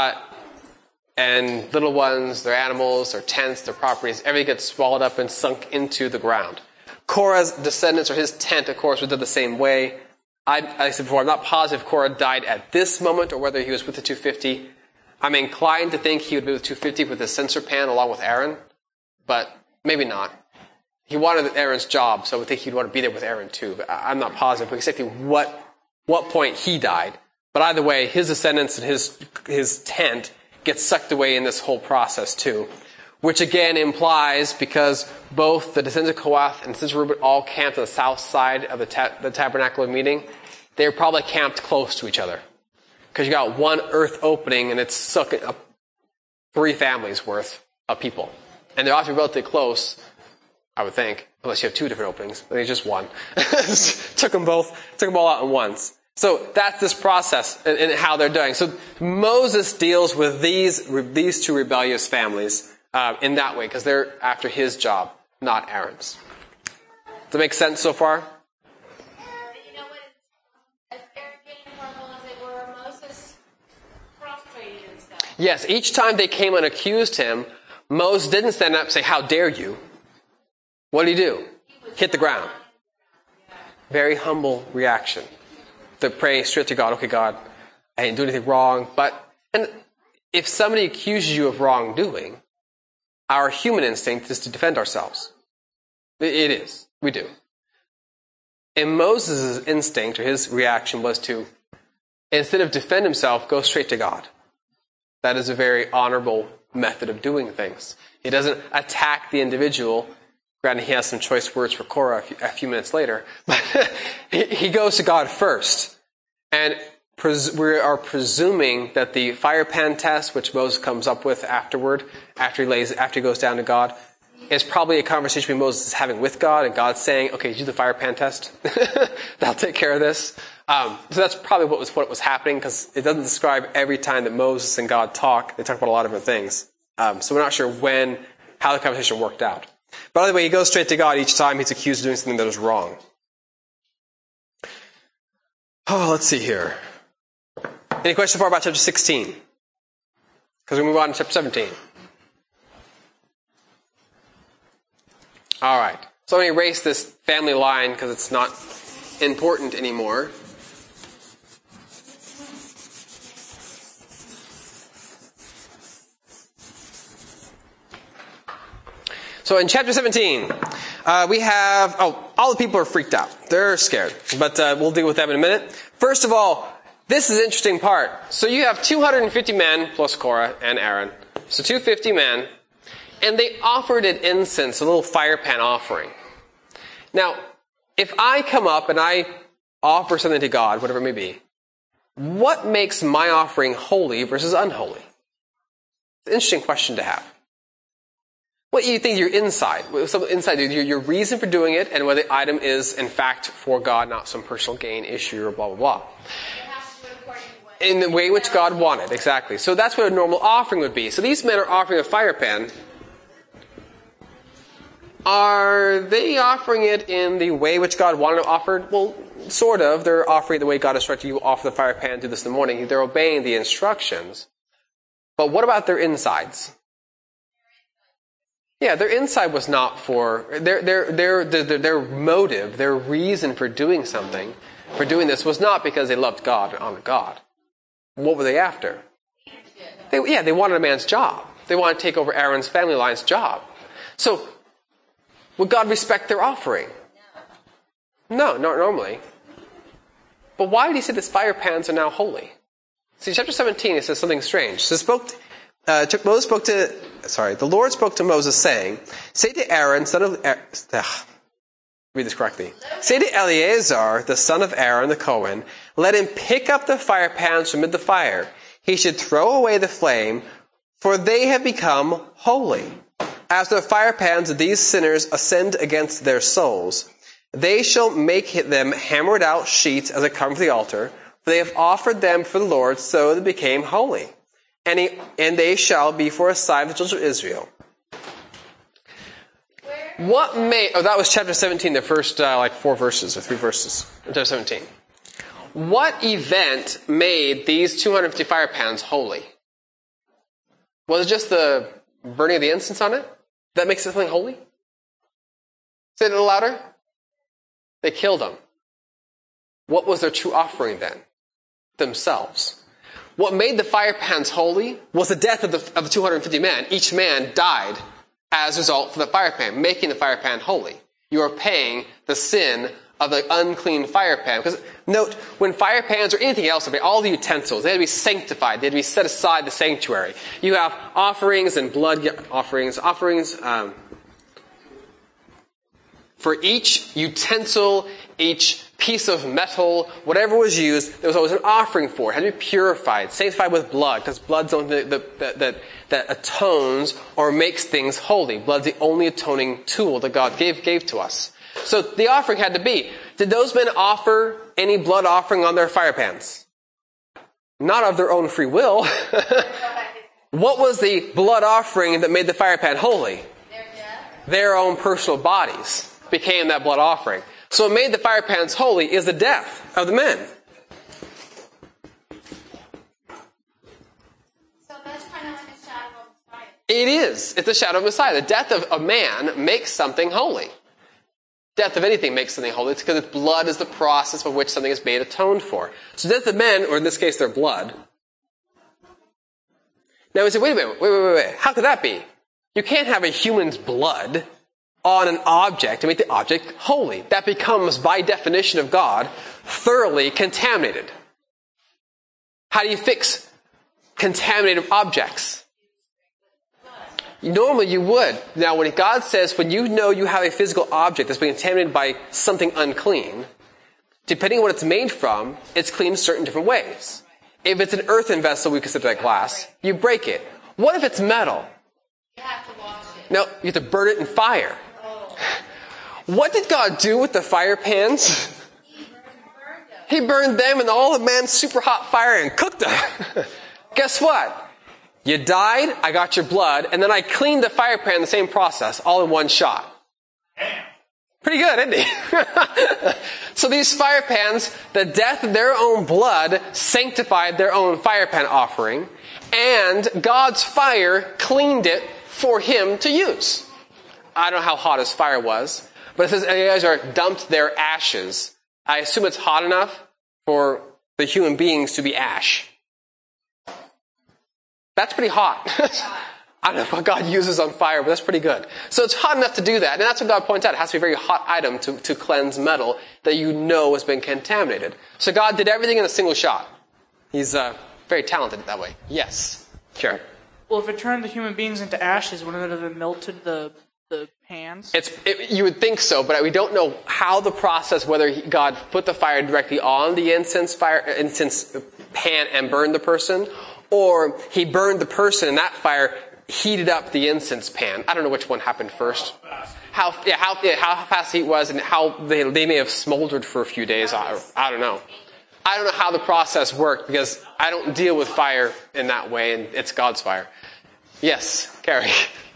and little ones, their animals, their tents, their properties, everything gets swallowed up and sunk into the ground. Korah's descendants, or his tent, of course, was done the same way. like I said before, I'm not positive Korah died at this moment or whether he was with the 250. I'm inclined to think he would be with 250 with the censer pan along with Aaron, but maybe not. He wanted Aaron's job, so I would think he'd want to be there with Aaron too. But I'm not positive exactly what point he died. But either way, his descendants and his tent gets sucked away in this whole process too. Which again implies, because both the descendants of Kohath and the descendants of Reuben all camped on the south side of the tabernacle of meeting, they were probably camped close to each other. Because you got one earth opening and it's sucking up 3 families worth of people. And they're often relatively close, I would think, unless you have 2 different openings. I think it's just one. took them all out at once. So that's this process and how they're doing. So Moses deals with these 2 rebellious families in that way, because they're after his job, not Aaron's. Does that make sense so far? You know what? As Aaron came from, as they were, Moses prostrated himself. Yes, each time they came and accused him, Moses didn't stand up and say, "How dare you?" What did he do? Hit the ground. Very humble reaction. They're praying straight to God. Okay, God, I didn't do anything wrong. And if somebody accuses you of wrongdoing, our human instinct is to defend ourselves. It is. We do. And Moses' instinct, or his reaction, was to, instead of defend himself, go straight to God. That is a very honorable method of doing things. He doesn't attack the individual. Granted, he has some choice words for Korah a few minutes later. But he goes to God first. And we are presuming that the fire pan test, which Moses comes up with afterward, after he goes down to God, is probably a conversation between Moses having with God, and God saying, "Okay, do the fire pan test. That'll take care of this." So that's probably what was happening, because it doesn't describe every time that Moses and God talk. They talk about a lot of different things. So we're not sure how the conversation worked out. But either way, he goes straight to God each time he's accused of doing something that is wrong. Oh, let's see here. Any questions so far about chapter 16? Because we move on to chapter 17. All right. So I'm going to erase this family line because it's not important anymore. So in chapter 17, we have, all the people are freaked out. They're scared. But we'll deal with them in a minute. First of all, this is an interesting part. So you have 250 men plus Korah and Aaron. So 250 men. And they offered an incense, a little fire pan offering. Now, if I come up and I offer something to God, whatever it may be, what makes my offering holy versus unholy? It's an interesting question to have. What do you think your your reason for doing it, and whether the item is, in fact, for God, not some personal gain issue or blah, blah, blah. In the way in which God wanted, exactly. So that's what a normal offering would be. So these men are offering a fire pan. Are they offering it in the way which God wanted it offered? Well, sort of. They're offering the way God instructed you, offer the fire pan, do this in the morning. They're obeying the instructions. But what about their insides? Yeah, their inside was not for their motive, their reason for doing something, for doing this was not because they loved God or honored God. What were they after? They wanted a man's job. They wanted to take over Aaron's family line's job. So, would God respect their offering? No, not normally. But why did he say this fire pans are now holy? See, chapter 17, it says something strange. So the Lord spoke to Moses saying, say to Aaron, son of, read this correctly. Say to Eleazar, the son of Aaron, the Cohen, let him pick up the fire pans from mid the fire. He should throw away the flame, for they have become holy. As the fire pans of these sinners ascend against their souls, they shall make them hammered out sheets as a covering for the altar, for they have offered them for the Lord, so they became holy. And they shall be for a sign of the children of Israel. That was chapter 17, the first 4 verses, or 3 verses, chapter 17. What event made these 250 fire pans holy? Was it just the burning of the incense on it? That makes it something holy? Say it a little louder. They killed them. What was their true offering then? Themselves. What made the fire pans holy was the death of the 250 men. Each man died as a result for the fire pan, making the fire pan holy. You are paying the sin of the unclean fire pan. Because note, when fire pans or anything else, all the utensils, they had to be sanctified. They had to be set aside the sanctuary. You have offerings and blood offerings. For each utensil, each piece of metal, whatever was used, there was always an offering for it. It had to be purified, sanctified with blood, because blood's the only that atones or makes things holy. Blood's the only atoning tool that God gave to us. So the offering had to be. Did those men offer any blood offering on their fire pans? Not of their own free will. What was the blood offering that made the fire pan holy? Their own personal bodies became that blood offering. So what made the fire pans holy is the death of the men. So that's kind of like a shadow of Messiah. It is. It's a shadow of Messiah. The death of a man makes something holy. Death of anything makes something holy. It's because its blood is the process by which something is made atoned for. So death of men, or in this case their blood. Now we say, wait a minute, wait. How could that be? You can't have a human's blood on an object to make the object holy. That becomes, by definition of God, thoroughly contaminated. How do you fix contaminated objects? Normally you would. Now when God says, when you know you have a physical object that's been contaminated by something unclean, depending on what it's made from, it's cleaned certain different ways. If it's an earthen vessel, we consider that glass, you break it. What if it's metal? You have to wash it. No, you have to burn it in fire. What did God do with the fire pans? He burned them in all the man's super hot fire and cooked them. Guess what? You died, I got your blood, and then I cleaned the fire pan in the same process, all in one shot. Pretty good, isn't he? So these fire pans, the death of their own blood sanctified their own fire pan offering, and God's fire cleaned it for him to use. I don't know how hot his fire was, but it says Eleazar dumped their ashes. I assume it's hot enough for the human beings to be ash. That's pretty hot. I don't know what God uses on fire, but that's pretty good. So it's hot enough to do that. And that's what God points out. It has to be a very hot item to cleanse metal that you know has been contaminated. So God did everything in a single shot. He's very talented that way. Yes. Sure. Well, if it turned the human beings into ashes, wouldn't it have melted the pans? You would think so, but we don't know how the process, whether God put the fire directly on the incense pan and burned the person, or he burned the person and that fire heated up the incense pan. I don't know which one happened first. How fast heat was and how they may have smoldered for a few days. I don't know. I don't know how the process worked because I don't deal with fire in that way, and it's God's fire. Yes, Carrie.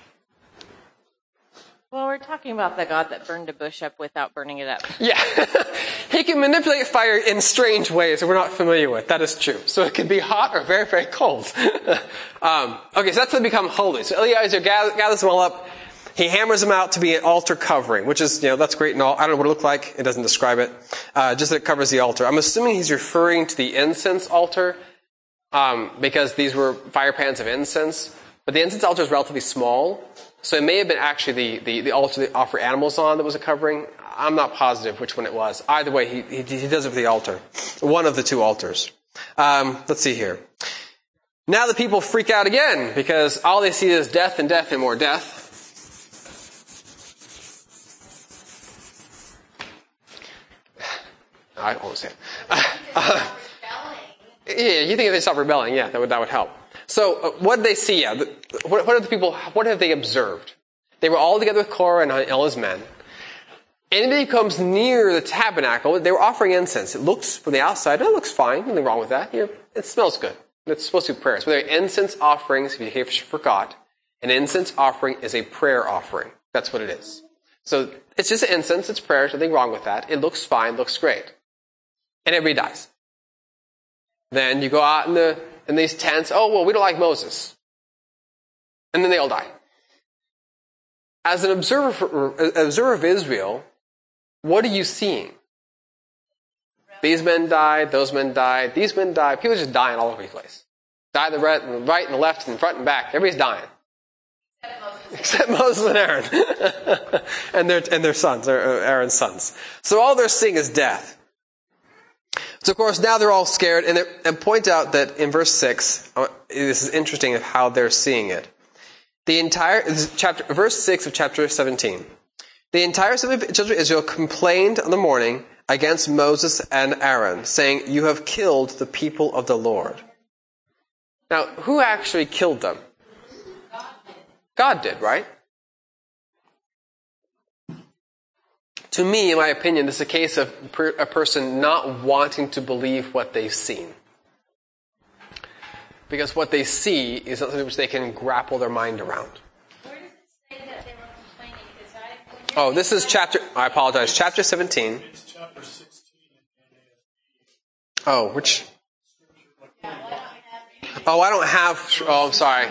Well, we're talking about the God that burned a bush up without burning it up. Yeah. He can manipulate fire in strange ways that we're not familiar with. That is true. So it can be hot or very, very cold. Okay, so that's when they become holy. So Eliezer gathers them all up. He hammers them out to be an altar covering, which is, that's great and all. I don't know what it looked like. It doesn't describe it. Just that it covers the altar. I'm assuming he's referring to the incense altar, because these were fire pans of incense. But the incense altar is relatively small. So it may have been actually the altar they offer animals on that was a covering. I'm not positive which one it was. Either way, he does it with the altar. One of the two altars. Let's see here. Now the people freak out again because all they see is death and death and more death. I won't say it. Yeah, you think if they stop rebelling, yeah, that would help. So, what did they see? Yeah, what have they observed? They were all together with Korah and all his men. Anybody who comes near the tabernacle, they were offering incense. It looks, from the outside, it looks fine. Nothing wrong with that. It smells good. It's supposed to be prayers. But they're incense offerings, if you forgot. An incense offering is a prayer offering. That's what it is. So, it's just an incense, it's prayers, nothing wrong with that. It looks fine, looks great. And everybody dies. Then you go out in these tents, oh, well, we don't like Moses. And then they all die. As an observer of Israel, what are you seeing? These men died. Those men died. These men died. People are just dying all over the place. Die the right and the left and front and back. Everybody's dying. Except Moses and Aaron. and their sons, or Aaron's sons. So all they're seeing is death. So of course now they're all scared, and point out that in verse 6, this is interesting of how they're seeing it. Verse 6 of chapter 17. The entire assembly of children of Israel complained on the morning against Moses and Aaron, saying, "You have killed the people of the Lord." Now, who actually killed them? God did, right? To me, in my opinion, this is a case of a person not wanting to believe what they've seen. Because what they see is not something which they can grapple their mind around. Where does it say that they were complaining? Oh, this is I apologize, chapter 17. It's chapter 16 in NASB. Oh, which? Oh, I don't have, I'm sorry.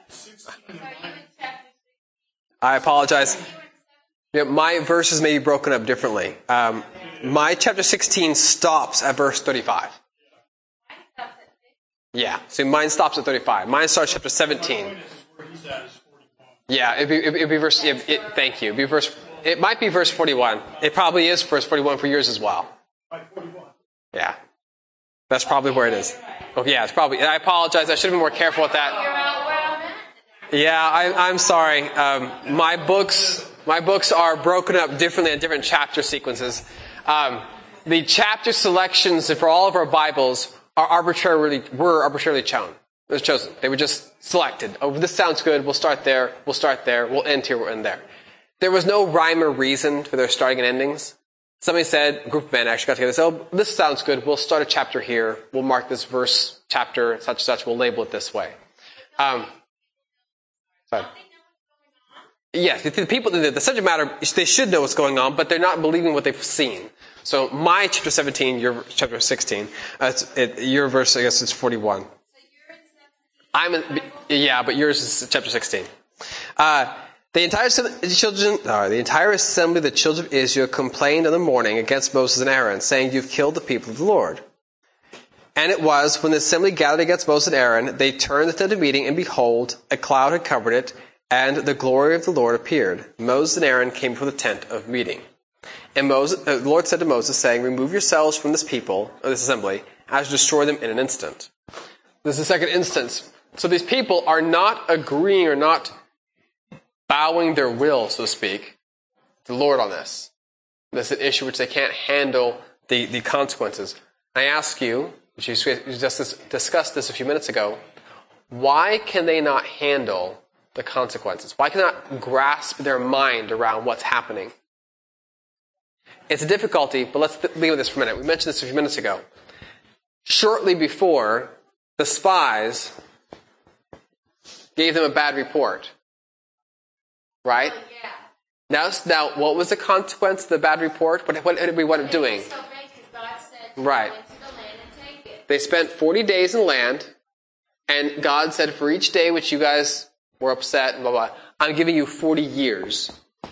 I apologize. Yeah, my verses may be broken up differently. My chapter 16 stops at verse 35. Yeah, so mine stops at 35. Mine starts chapter 17. Yeah, it'd be verse. Thank you. It might be verse 41. It probably is verse 41 for yours as well. Yeah, that's probably where it is. Oh, yeah, it's probably. I apologize. I should have been more careful with that. Yeah, I'm sorry. My books are broken up differently in different chapter sequences. The chapter selections for all of our Bibles were arbitrarily chosen. They were just selected. Oh, this sounds good. We'll start there. We'll end here. We'll end there. There was no rhyme or reason for their starting and endings. Somebody said, a group of men actually got together and said, "Oh, this sounds good. We'll start a chapter here. We'll mark this verse, chapter, such and such. We'll label it this way." Yes, the people, the subject matter, they should know what's going on, but they're not believing what they've seen. So my chapter 17, your chapter 16, your verse, I guess it's 41. But yours is chapter 16. The entire assembly of the children of Israel complained in the morning against Moses and Aaron, saying, "You've killed the people of the Lord." And it was, when the assembly gathered against Moses and Aaron, they turned the tent of meeting, and behold, a cloud had covered it, and the glory of the Lord appeared. Moses and Aaron came before the tent of meeting. And the Lord said to Moses, saying, "Remove yourselves from this people, or this assembly, as to destroy them in an instant." This is the second instance. So these people are not agreeing or not bowing their will, so to speak, to the Lord on this. This is an issue which they can't handle the consequences. I ask you, which you just discussed this a few minutes ago, why can they not handle the consequences? Why can they not grasp their mind around what's happening? It's a difficulty, but let's leave with this for a minute. We mentioned this a few minutes ago. Shortly before, the spies gave them a bad report. Right? Now, what was the consequence of the bad report? What did we wind up doing? Right. They spent 40 days in the land, and God said, "For each day which you guys were upset, and blah, blah, I'm giving you 40 years.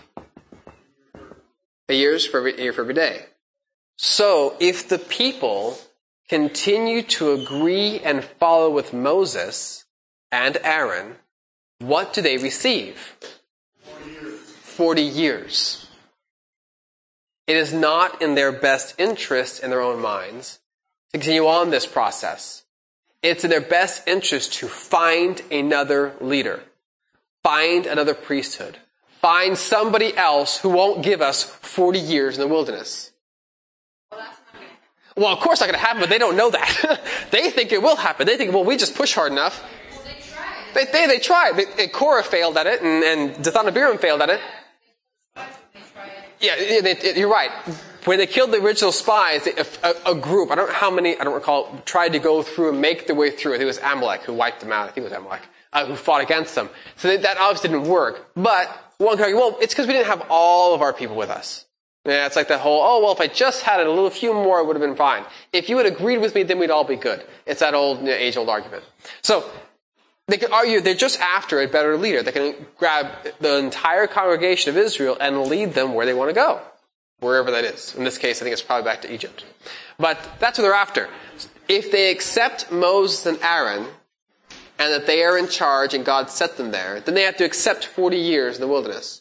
A year for every day." So, if the people continue to agree and follow with Moses and Aaron, what do they receive? 40 years. It is not in their best interest in their own minds to continue on this process. It's in their best interest to find another leader, find another priesthood, find somebody else who won't give us 40 years in the wilderness. Well, of course not going to happen, but they don't know that. They think it will happen. They think, well, we just push hard enough. They tried. Korah failed at it, and Dathan and Abiram failed at it. Yeah, you're right. When they killed the original spies, a group, I don't know how many, I don't recall, tried to go through and make their way through. I think it was Amalek who wiped them out. I think it was Amalek who fought against them. So that obviously didn't work. But one could argue, well, it's because we didn't have all of our people with us. Yeah, it's like that whole, if I just had a few more, it would have been fine. If you had agreed with me, then we'd all be good. It's that age-old argument. So, they can argue they're just after a better leader. They can grab the entire congregation of Israel and lead them where they want to go. wherever that is. In this case, I think it's probably back to Egypt. But that's what they're after. If they accept Moses and Aaron, and that they are in charge and God set them there, then they have to accept 40 years in the wilderness.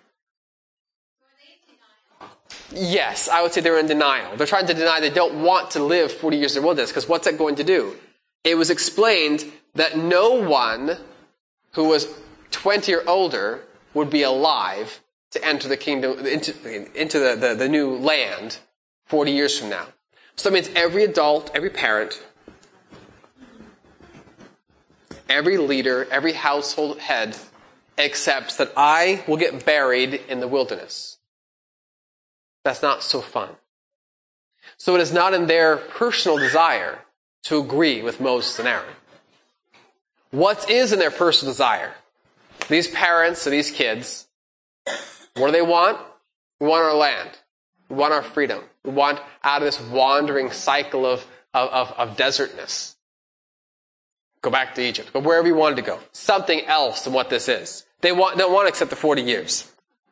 Yes, I would say they're in denial. They're trying to deny they don't want to live 40 years in the wilderness, because what's that going to do? It was explained that no one who was 20 or older would be alive to enter the kingdom, into the new land 40 years from now. So that means every adult, every parent, every leader, every household head accepts that I will get buried in the wilderness. That's not so fun. So it is not in their personal desire to agree with Moses and Aaron. What is in their personal desire? These parents and these kids, what do they want? We want our land. We want our freedom. We want out of this wandering cycle of desertness. Go back to Egypt. Go wherever you wanted to go. Something else than what this is. They don't want to accept the 40 years.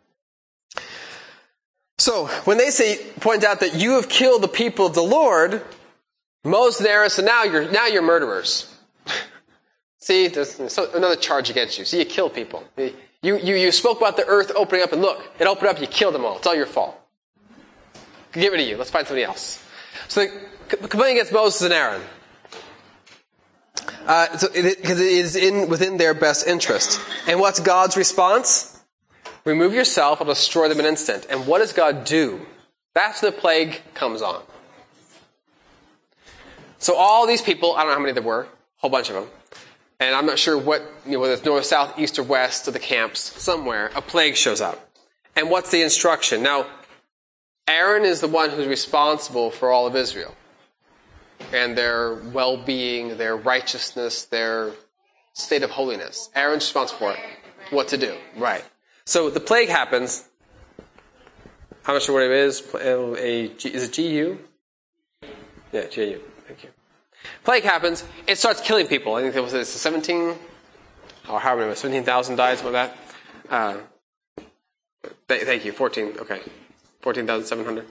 So, when they point out that you have killed the people of the Lord, Moses and Aaron said, now you're murderers. See, there's another charge against you. See, you killed people. You spoke about the earth opening up, and look, it opened up, you killed them all. It's all your fault. Get rid of you. Let's find somebody else. So they complain against Moses and Aaron. Because it is within their best interest. And what's God's response? Remove yourself, I'll destroy them in an instant. And what does God do? That's when the plague comes on. So all these people, I don't know how many there were, a whole bunch of them. And I'm not sure whether it's north, south, east, or west of the camps, somewhere, a plague shows up. And what's the instruction? Now, Aaron is the one who's responsible for all of Israel. And their well-being, their righteousness, their state of holiness. Aaron's responsible for it. What to do. Right. So the plague happens. I'm not sure what it is. Is it GU? Yeah, GU. Thank you. Plague happens. It starts killing people. I think there was 17, or however many, 17,000 died, something like that. Thank you. 14. Okay. 14,700.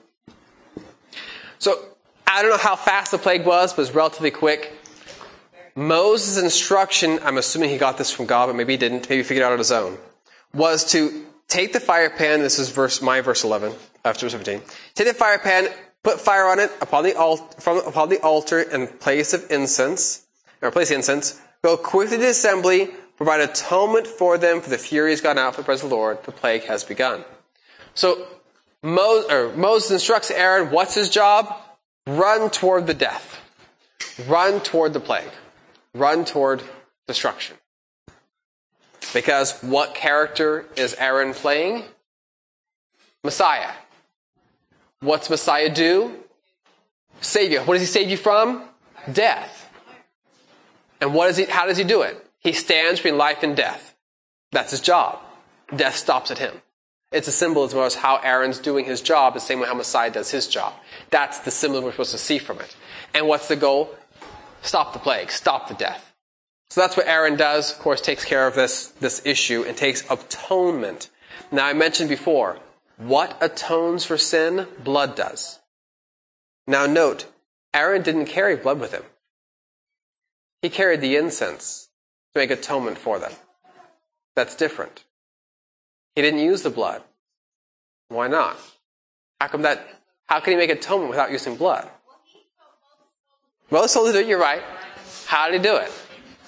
So, I don't know how fast the plague was, but it was relatively quick. Moses' instruction, I'm assuming he got this from God, but maybe he didn't, maybe he figured it out on his own, was to take the fire pan, this is verse 11, after 17, take the fire pan, put fire on it upon the altar in place of incense, or place of incense, go quickly to the assembly, provide atonement for them, for the fury has gone out for the presence of the Lord, the plague has begun. So, Moses instructs Aaron, what's his job? Run toward the death. Run toward the plague. Run toward destruction. Because what character is Aaron playing? Messiah. What's Messiah do? Save you. What does he save you from? Death. And how does he do it? He stands between life and death. That's his job. Death stops at him. It's a symbolism of how Aaron's doing his job the same way how Messiah does his job. That's the symbolism we're supposed to see from it. And what's the goal? Stop the plague. Stop the death. So that's what Aaron does. Of course, takes care of this issue and takes atonement. Now, I mentioned before, what atones for sin? Blood does. Now note, Aaron didn't carry blood with him. He carried the incense to make atonement for them. That's different. He didn't use the blood. Why not? How can he make atonement without using blood? Moses told him to do it, you're right. How did he do it?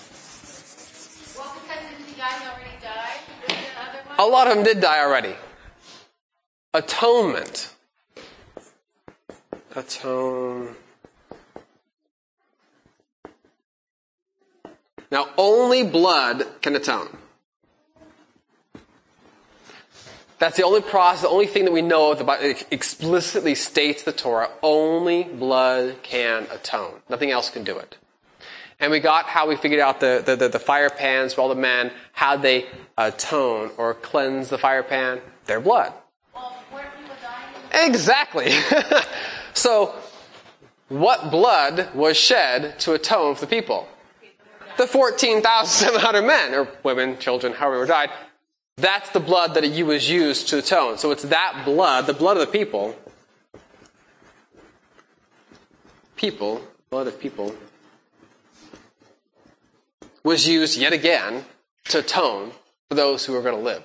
Well, because the guys already died. The other one? A lot of them did die already. Atonement. Atone. Now, only blood can atone. That's the only process, the only thing that we know of the Bible explicitly states the Torah, only blood can atone. Nothing else can do it. And we got how we figured out the fire pans for all the men, how they atone or cleanse the fire pan. Their blood. Well, weren't people dying? Exactly. So, what blood was shed to atone for the people? The 14,700 men, or women, children, however they died. That's the blood that was used to atone. So it's that blood, the blood of the people, blood of people, was used yet again to atone for those who were going to live.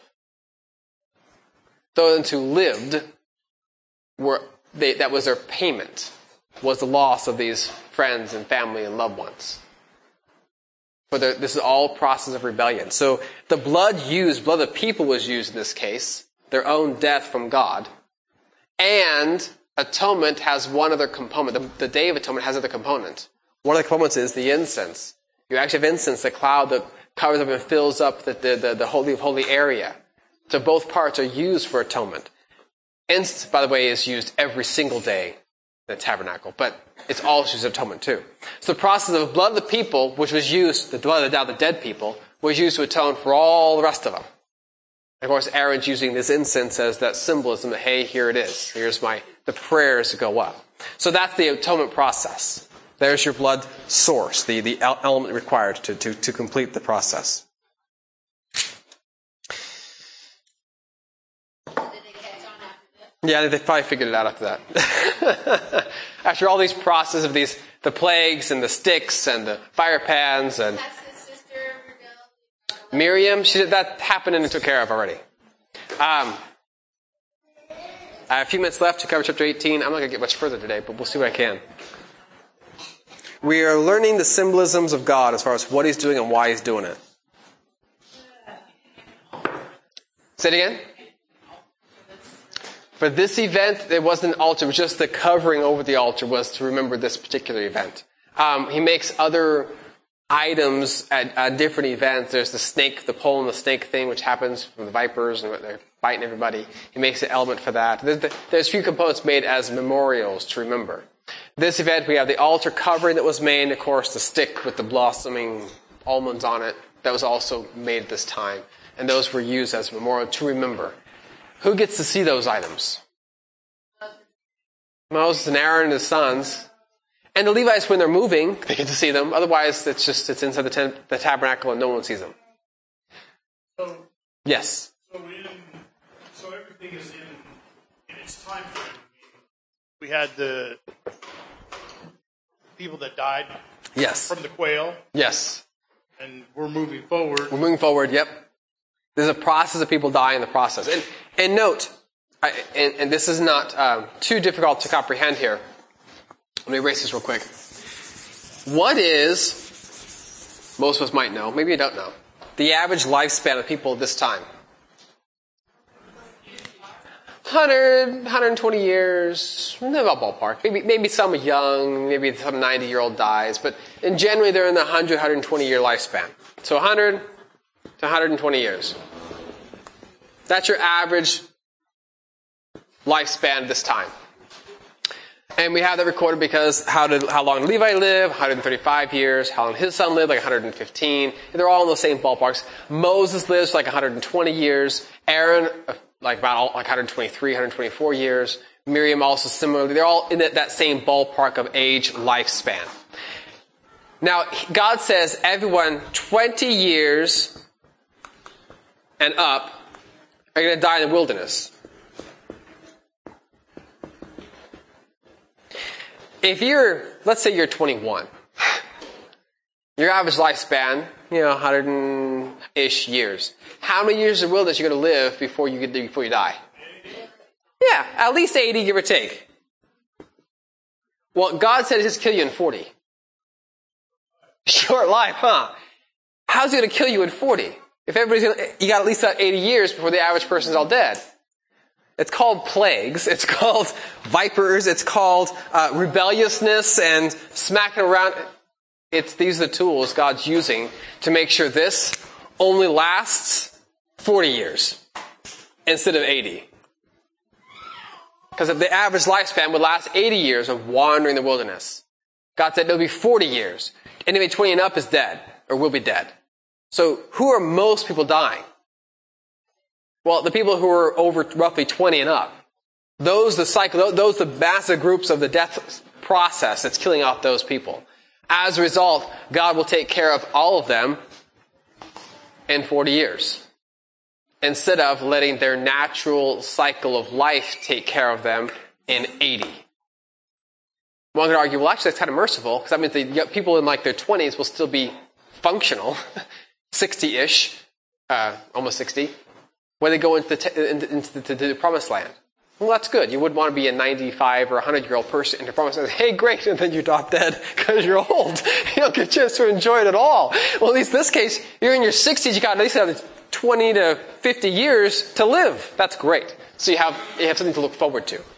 Those who lived, that was their payment, was the loss of these friends and family and loved ones. This is all process of rebellion. So the blood of the people was used in this case, their own death from God. And atonement has one other component. The Day of Atonement has another component. One of the components is the incense. You actually have incense, the cloud that covers up and fills up the Holy of Holy area. So both parts are used for atonement. Incense, by the way, is used every single day in the tabernacle, but it's also used in atonement too. So the process of the blood of the people, which was used, the blood of the dead people, was used to atone for all the rest of them. And of course, Aaron's using this incense as that symbolism that, hey, here it is. Here's the prayers to go up. So that's the atonement process. There's your blood source, the element required to complete the process. Yeah, they probably figured it out after that. After all these processes of the plagues and the sticks and the fire pans and Miriam, that happened and took care of already. I have a few minutes left to cover chapter 18. I'm not going to get much further today, but we'll see what I can. We are learning the symbolisms of God as far as what He's doing and why He's doing it. Say it again. For this event, it wasn't an altar. It was just the covering over the altar was to remember this particular event. He makes other items at different events. There's the snake, the pole and the snake thing, which happens from the vipers and they're biting everybody. He makes an element for that. There's a few components made as memorials to remember. This event, we have the altar covering that was made, of course, the stick with the blossoming almonds on it. That was also made at this time. And those were used as a memorial to remember. Who gets to see those items? Moses and Aaron and his sons. And the Levites, when they're moving, they get to see them. Otherwise, it's inside the tabernacle and no one sees them. Yes? So everything is in its time frame. We had the people that died from the quail. Yes. And we're moving forward. We're moving forward, yep. There's a process of people dying in the process. And note, and this is not too difficult to comprehend here. Let me erase this real quick. What is, most of us might know, maybe you don't know, the average lifespan of people at this time? 100, 120 years, about ballpark. Maybe some are young, maybe some 90-year-old dies, but in generally they're in the 100, 120 year lifespan. So 100 to 120 years. That's your average lifespan this time. And we have that recorded because how long did Levi live? 135 years. How long did his son live? Like 115. And they're all in the same ballparks. Moses lives like 120 years. Aaron, like 123, 124 years. Miriam also similarly. They're all in that same ballpark of age lifespan. Now, God says everyone 20 years and up are going to die in the wilderness. If let's say you're 21, your average lifespan, 100-ish years. How many years in the wilderness are you going to live before you die? Yeah, at least 80, give or take. Well, God said He's just kill you in 40. Short life, huh? How's He going to kill you in 40? If you got at least 80 years before the average person's all dead. It's called plagues. It's called vipers. It's called rebelliousness and smacking around. These are the tools God's using to make sure this only lasts 40 years instead of 80. Because the average lifespan would last 80 years of wandering the wilderness. God said it'll be 40 years. Anybody 20 and up is dead or will be dead. So who are most people dying? Well, the people who are over roughly 20 and up. Those the massive groups of the death process that's killing off those people. As a result, God will take care of all of them in 40 years. instead of letting their natural cycle of life take care of them in 80. One could argue, well, actually, that's kind of merciful, because that means the people in like their 20s will still be functional, 60-ish, almost 60, when they go into the promised land. Well, that's good. You wouldn't want to be a 95 or 100-year-old person in the promised land. Hey, great, and then you drop dead because you're old. You don't get a chance to enjoy it at all. Well, at least in this case, you're in your 60s. You got at least have 20 to 50 years to live. That's great. So you have something to look forward to.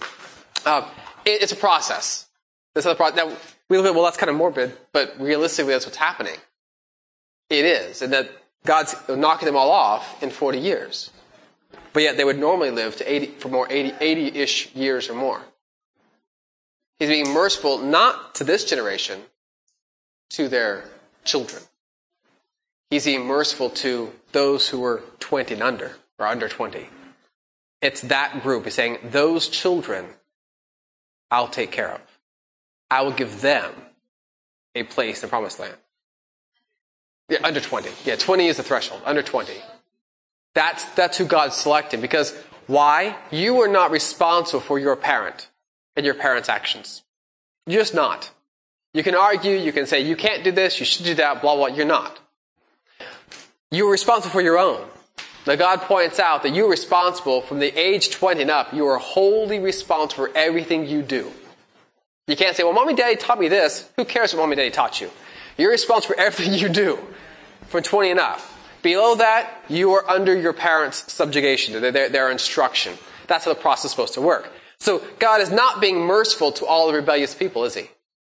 It's a process. This other process. Now, we look at, well, that's kind of morbid, but realistically, that's what's happening. It is, and that God's knocking them all off in 40 years. But yet they would normally live to 80-ish years or more. He's being merciful not to this generation, to their children. He's being merciful to those who were 20 and under, or under 20. It's that group. He's saying, those children I'll take care of. I will give them a place in the promised land. Yeah, under 20. Yeah, 20 is the threshold. Under 20. That's who God's selecting. Because why? You are not responsible for your parent and your parent's actions. You're just not. You can argue, you can say, you can't do this, you should do that, blah, blah. You're not. You're responsible for your own. Now God points out that you're responsible from the age 20 and up. You are wholly responsible for everything you do. You can't say, well, Mommy and Daddy taught me this. Who cares what Mommy and Daddy taught you? You're responsible for everything you do from 20 and up. Below that, you are under your parents' subjugation, their instruction. That's how the process is supposed to work. So God is not being merciful to all the rebellious people, is he?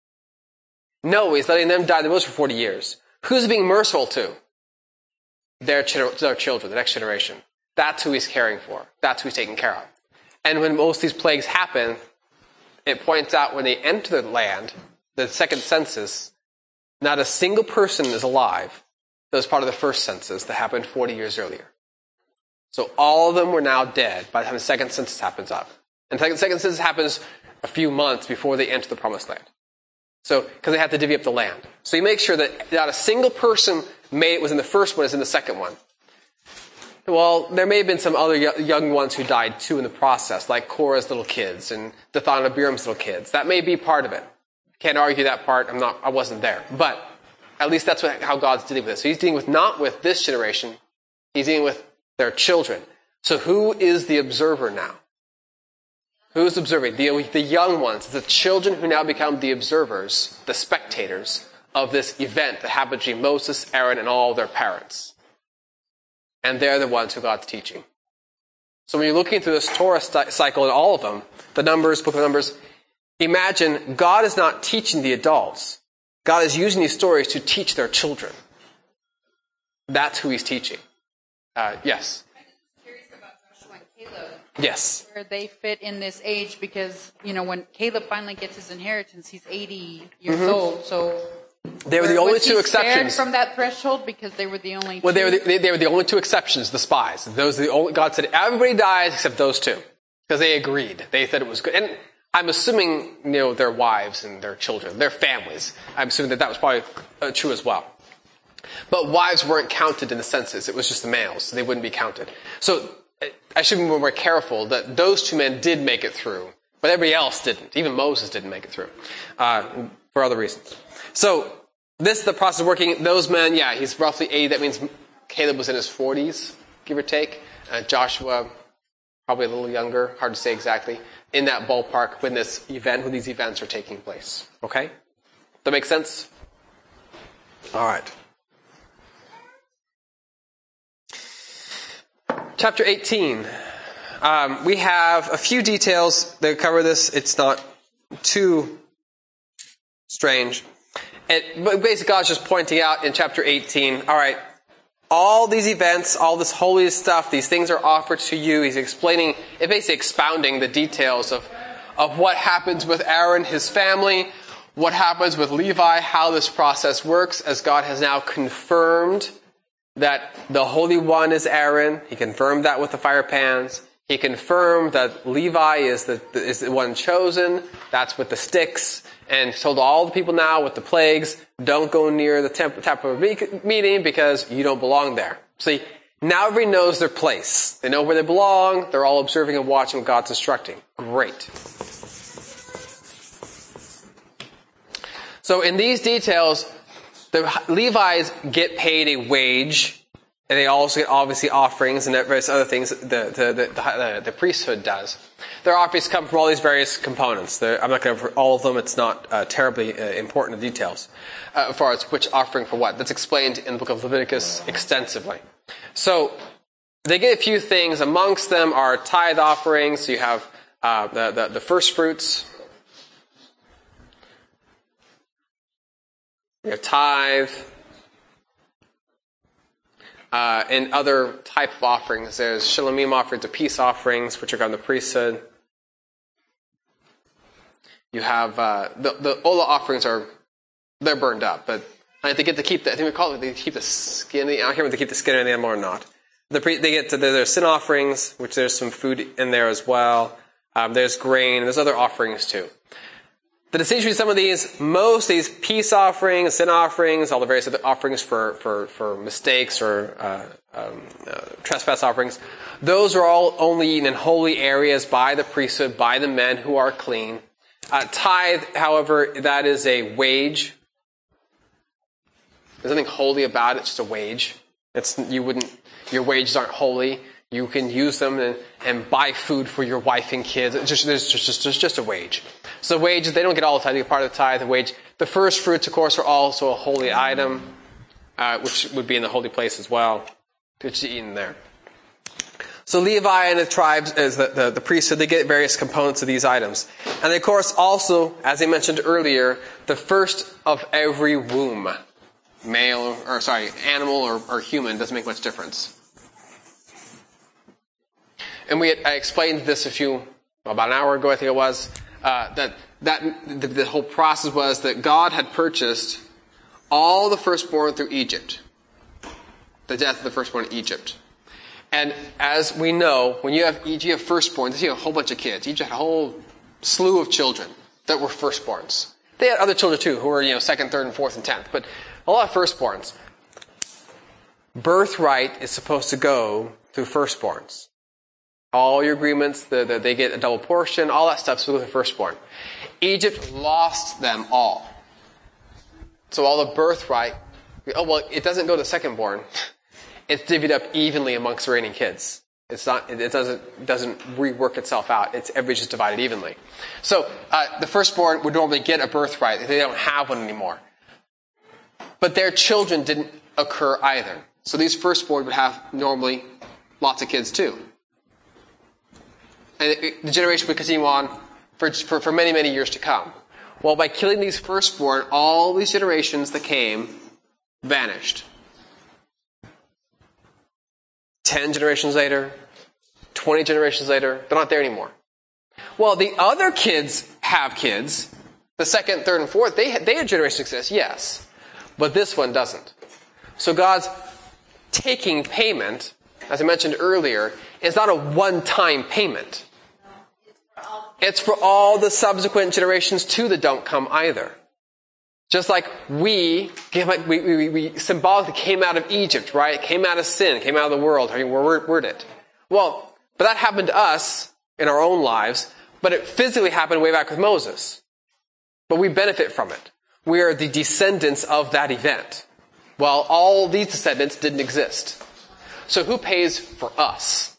No, he's letting them die in the wilderness for 40 years. Who's he being merciful to? Their children, the next generation. That's who he's caring for. That's who he's taking care of. And when most of these plagues happen, it points out when they enter the land, the second census, not a single person is alive that was part of the first census that happened 40 years earlier. So all of them were now dead by the time the second census happens up. And the second census happens a few months before they enter the promised land. So, because they have to divvy up the land. So you make sure that not a single person was in the first one is in the second one. Well, there may have been some other young ones who died too in the process, like Korah's little kids and Dathan and Abiram's little kids. That may be part of it. Can't argue that part. I wasn't there. But at least that's how God's dealing with it. So he's dealing not with this generation. He's dealing with their children. So who is the observer now? Who's observing? The young ones, the children who now become the observers, the spectators of this event that happened between Moses, Aaron, and all their parents. And they're the ones who God's teaching. So when you're looking through this Torah cycle and all of them, the Numbers, Book of Numbers, imagine God is not teaching the adults. God is using these stories to teach their children. That's who he's teaching. Yes? I'm curious about Joshua and Caleb. Yes. Where they fit in this age because, when Caleb finally gets his inheritance, he's 80 years old. So they were the only two exceptions from that threshold because they were the only two. Well, they were the only two exceptions, the spies. Those are the only. God said everybody dies except those two because they agreed. They said it was good. And I'm assuming, their wives and their children, their families. I'm assuming that was probably true as well. But wives weren't counted in the census. It was just the males. So they wouldn't be counted. So I should be more careful that those two men did make it through, but everybody else didn't. Even Moses didn't make it through for other reasons. So this is the process of working. Those men, he's roughly 80. That means Caleb was in his 40s, give or take. Joshua, probably a little younger. Hard to say exactly. In that ballpark when these events are taking place. Okay? That make sense? All right. Chapter 18. We have a few details that cover this. It's not too strange. But basically, God's just pointing out in chapter 18, all right, all these events, all this holy stuff, these things are offered to you. He's explaining, basically expounding the details of what happens with Aaron, his family, what happens with Levi, how this process works, as God has now confirmed that the Holy One is Aaron. He confirmed that with the fire pans. He confirmed that Levi is the one chosen. That's with the sticks. And told all the people now with the plagues, don't go near the tabernacle meeting because you don't belong there. See, Now everybody knows their place. They know where they belong. They're all observing and watching what God's instructing. Great. So in these details, the Levites get paid a wage, and they also get obviously offerings and various other things the priesthood does. Their offerings come from all these various components. I'm not going to go over all of them. It's not terribly important details as far as which offering for what. That's explained in the book of Leviticus extensively. So they get a few things. Amongst them are tithe offerings. So you have the first fruits. You have tithe. And other type of offerings. There's shalomim offerings, the peace offerings, which are on the priesthood. You have the Ola offerings they're burned up, but they get to keep I think we call it they keep the skin. I can't remember if they keep the skin of the animal or not. They get to their sin offerings, which there's some food in there as well. There's grain. There's other offerings too. The distinction between most of these peace offerings, sin offerings, all the various other offerings for mistakes or trespass offerings, those are all only eaten in holy areas by the priesthood, by the men who are clean. Tithe, however, that is a wage. There's nothing holy about it, it's just a wage. Your wages aren't holy. You can use them and buy food for your wife and kids. It's just a wage. So wages, they don't get all the tithe. They get part of the tithe, the wage. The first fruits, of course, are also a holy item, which would be in the holy place as well, which is eaten there. So Levi and the tribes, as the priesthood, they get various components of these items. And of course also, as I mentioned earlier, the first of every womb, animal or human, doesn't make much difference. And I explained this about an hour ago, I think it was, that the whole process was that God had purchased all the firstborn through Egypt. The death of the firstborn in Egypt. And as we know, when you have firstborns, you have a whole bunch of kids. Egypt had a whole slew of children that were firstborns. They had other children too, who were, second, third, and fourth, and 10th. But a lot of firstborns. Birthright is supposed to go through firstborns. All your agreements, they get a double portion, all that stuff's with the firstborn. Egypt lost them all. So all the birthright, it doesn't go to secondborn. It's divvied up evenly amongst the reigning kids. It doesn't rework itself out. Everybody's just divided evenly. So the firstborn would normally get a birthright. They don't have one anymore. But their children didn't occur either. So these firstborn would have normally lots of kids too. And the generation would continue on for many, many years to come. Well, by killing these firstborn, all these generations that came vanished. 10 generations later, 20 generations later, they're not there anymore. Well, the other kids have kids. The second, third, and fourth, they had generations exist, yes. But this one doesn't. So God's taking payment, as I mentioned earlier, is not a one-time payment. It's for all the subsequent generations too that don't come either. Just like we symbolically came out of Egypt, right? Came out of sin, came out of the world. Where'd it? Well, but that happened to us in our own lives, but it physically happened way back with Moses. But we benefit from it. We are the descendants of that event. Well, all these descendants didn't exist. So who pays for us?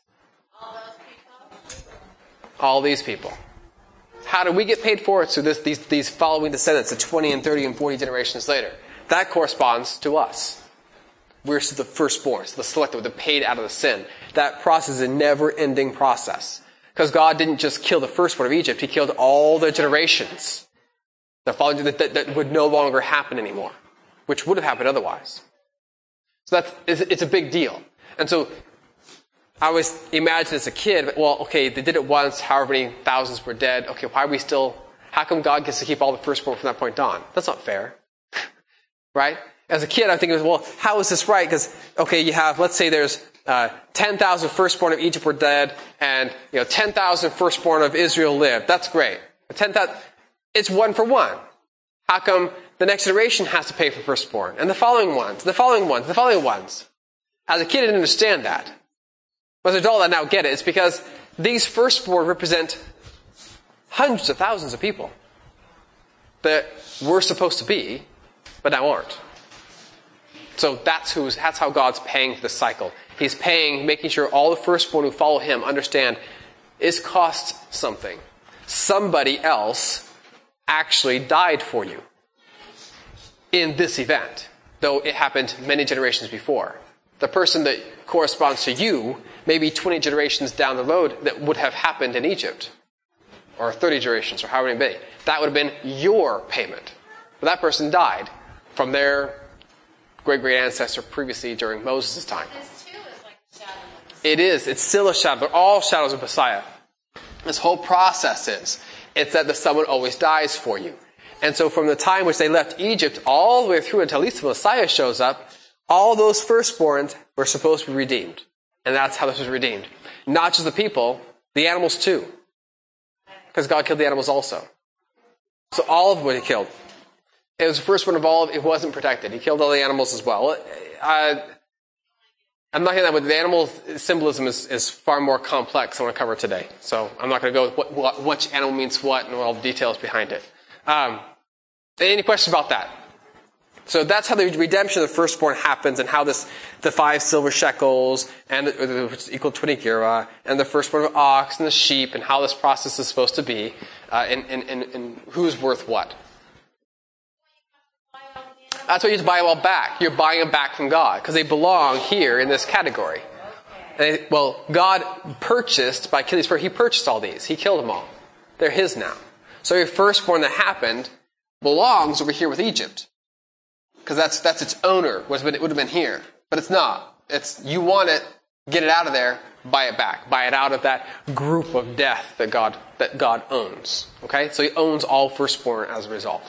All these people. How do we get paid for it? So these following descendants, the 20 and 30 and 40 generations later. That corresponds to us. We're the firstborn, so the selected, the paid out of the sin. That process is a never-ending process. Because God didn't just kill the firstborn of Egypt, He killed all the generations. That would no longer happen anymore. Which would have happened otherwise. So it's a big deal. And so I always imagined as a kid, they did it once, however many thousands were dead. Okay, how come God gets to keep all the firstborn from that point on? That's not fair. Right? As a kid, I'm thinking, how is this right? Because, you have, let's say there's 10,000 firstborn of Egypt were dead, and 10,000 firstborn of Israel lived. That's great. 10,000, it's one for one. How come the next generation has to pay for firstborn? And the following ones, the following ones, the following ones. As a kid, I didn't understand that. But as an adult, I now get it. It's because these firstborn represent hundreds of thousands of people that were supposed to be, but now aren't. So that's how God's paying for the cycle. He's paying, making sure all the firstborn who follow him understand it costs something. Somebody else actually died for you in this event, though it happened many generations before. The person that corresponds to you may be 20 generations down the road that would have happened in Egypt, or 30 generations, or however many. That would have been your payment. But that person died from their great-great ancestor previously during Moses' time. This too is like a shadow. It is. It's still a shadow. They're all shadows of Messiah. This whole process it's that the someone always dies for you. And so from the time which they left Egypt all the way through until at least the Messiah shows up, all those firstborns were supposed to be redeemed. And that's how this was redeemed. Not just the people, the animals too. Because God killed the animals also. So all of what he killed. It was the firstborn of all of it wasn't protected. He killed all the animals as well. I'm not going to, but the animal symbolism is far more complex. I want to cover today. So I'm not going to go with which animal means what and all the details behind it. Any questions about that? So that's how the redemption of the firstborn happens, and how the 5 silver shekels, and which is equal to 20 gerah, and the firstborn of ox and the sheep, and how this process is supposed to be, and who's worth what. That's why you have to buy them all back. You're buying them back from God, because they belong here in this category. And God purchased, by killing his first, he purchased all these. He killed them all. They're his now. So your firstborn that happened belongs over here with Egypt. Because that's its owner. It would have been here. But it's not. You want it, get it out of there, buy it back. Buy it out of that group of death that God owns. Okay? So he owns all firstborn as a result.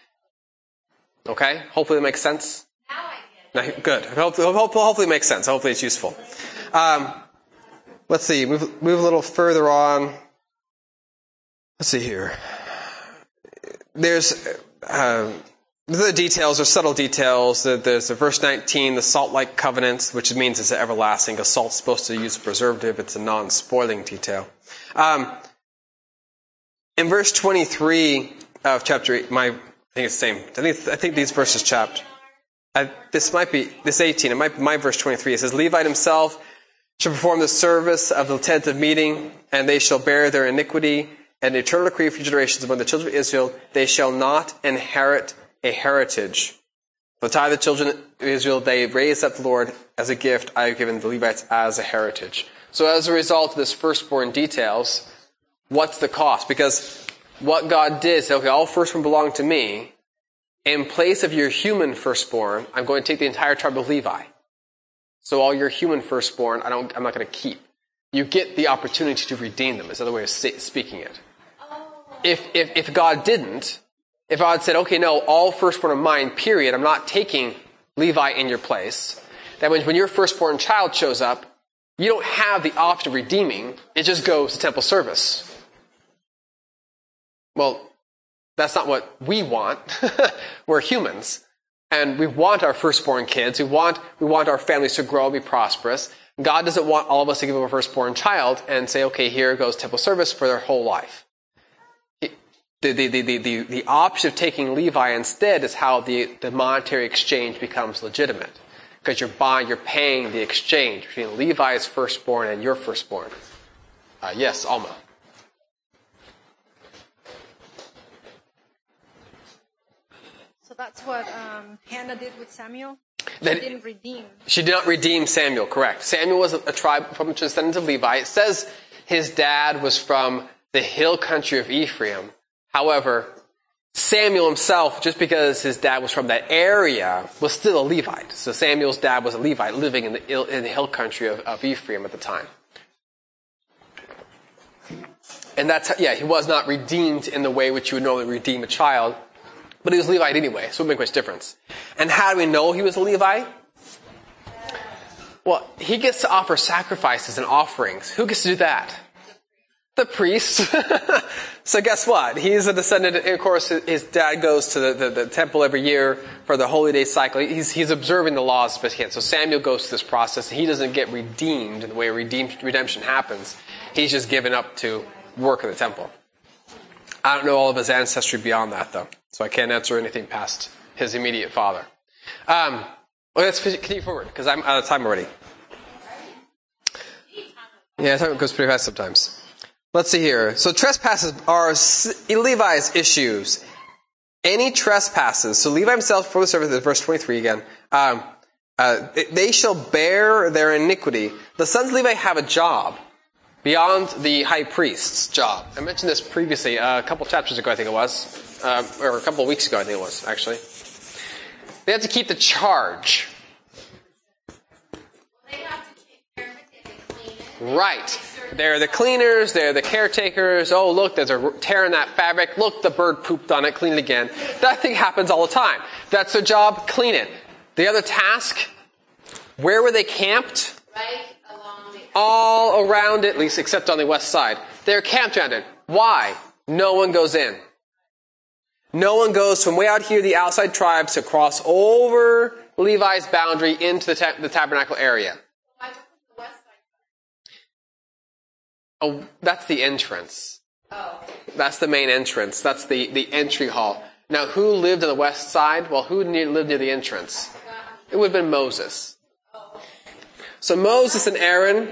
Okay? Hopefully it makes sense. Now I get it. Good. Hopefully it makes sense. Hopefully it's useful. Let's see. Move a little further on. Let's see here. There's the details, there's subtle details. There's verse 19, the salt-like covenants, which means it's everlasting. A salt's supposed to use a preservative. It's a non-spoiling detail. In verse 23 of chapter 8, I think it's the same. I think these verses chapped. This 18. It might be my verse 23. It says, Levite himself shall perform the service of the tent of meeting, and they shall bear their iniquity, and the eternal decree for generations among the children of Israel, they shall not inherit a heritage. For the tithe of the children of Israel, they raised up the Lord as a gift. I have given the Levites as a heritage. So as a result of this firstborn details, what's the cost? Because what God did is, okay, all firstborn belong to me. In place of your human firstborn, I'm going to take the entire tribe of Levi. So all your human firstborn, I'm not going to keep. You get the opportunity to redeem them, is another way of speaking it. If God didn't, if God said, okay, no, all firstborn of mine, period, I'm not taking Levi in your place, that means when your firstborn child shows up, you don't have the option of redeeming. It just goes to temple service. Well, that's not what we want. We're humans. And we want our firstborn kids. We want our families to grow and be prosperous. God doesn't want all of us to give up a firstborn child and say, okay, here goes temple service for their whole life. The option of taking Levi instead is how the monetary exchange becomes legitimate. Because you're paying the exchange between Levi's firstborn and your firstborn. Yes, Alma. So that's what Hannah did with Samuel? She didn't redeem. She did not redeem Samuel, correct. Samuel was a tribe from the descendants of Levi. It says his dad was from the hill country of Ephraim. However, Samuel himself, just because his dad was from that area, was still a Levite. So Samuel's dad was a Levite living in the hill country of Ephraim at the time. And he was not redeemed in the way which you would normally redeem a child. But he was a Levite anyway, so it wouldn't make much difference. And how do we know he was a Levite? Well, he gets to offer sacrifices and offerings. Who gets to do that? The priest. So guess what? He's a descendant. And of course, his dad goes to the temple every year for the holy day cycle. He's observing the laws as best he can. So Samuel goes through this process. He doesn't get redeemed in the way redemption happens. He's just given up to work in the temple. I don't know all of his ancestry beyond that, though. So I can't answer anything past his immediate father. Let's continue forward, because I'm out of time already. Yeah, time goes pretty fast sometimes. Let's see here. So trespasses are Levi's issues. Any trespasses. So Levi himself, before the service, verse 23 again. They shall bear their iniquity. The sons of Levi have a job beyond the high priest's job. I mentioned this previously, a couple chapters ago, I think it was. Or a couple of weeks ago, I think it was, actually. They have to keep the charge. They have to take care of it. They clean it. Right. They're the cleaners, they're the caretakers. Oh, look, there's a tear in that fabric. Look, the bird pooped on it, clean it again. That thing happens all the time. That's their job, clean it. The other task, where were they camped? Right along the... All around it, at least except on the west side. They're camped around it. Why? No one goes in. No one goes from way out here, the outside tribes, to cross over Levi's boundary into the tabernacle area. Oh, that's the entrance. Oh. That's the main entrance. That's the entry hall. Now, who lived on the west side? Well, who lived near the entrance? It would have been Moses. So Moses and Aaron.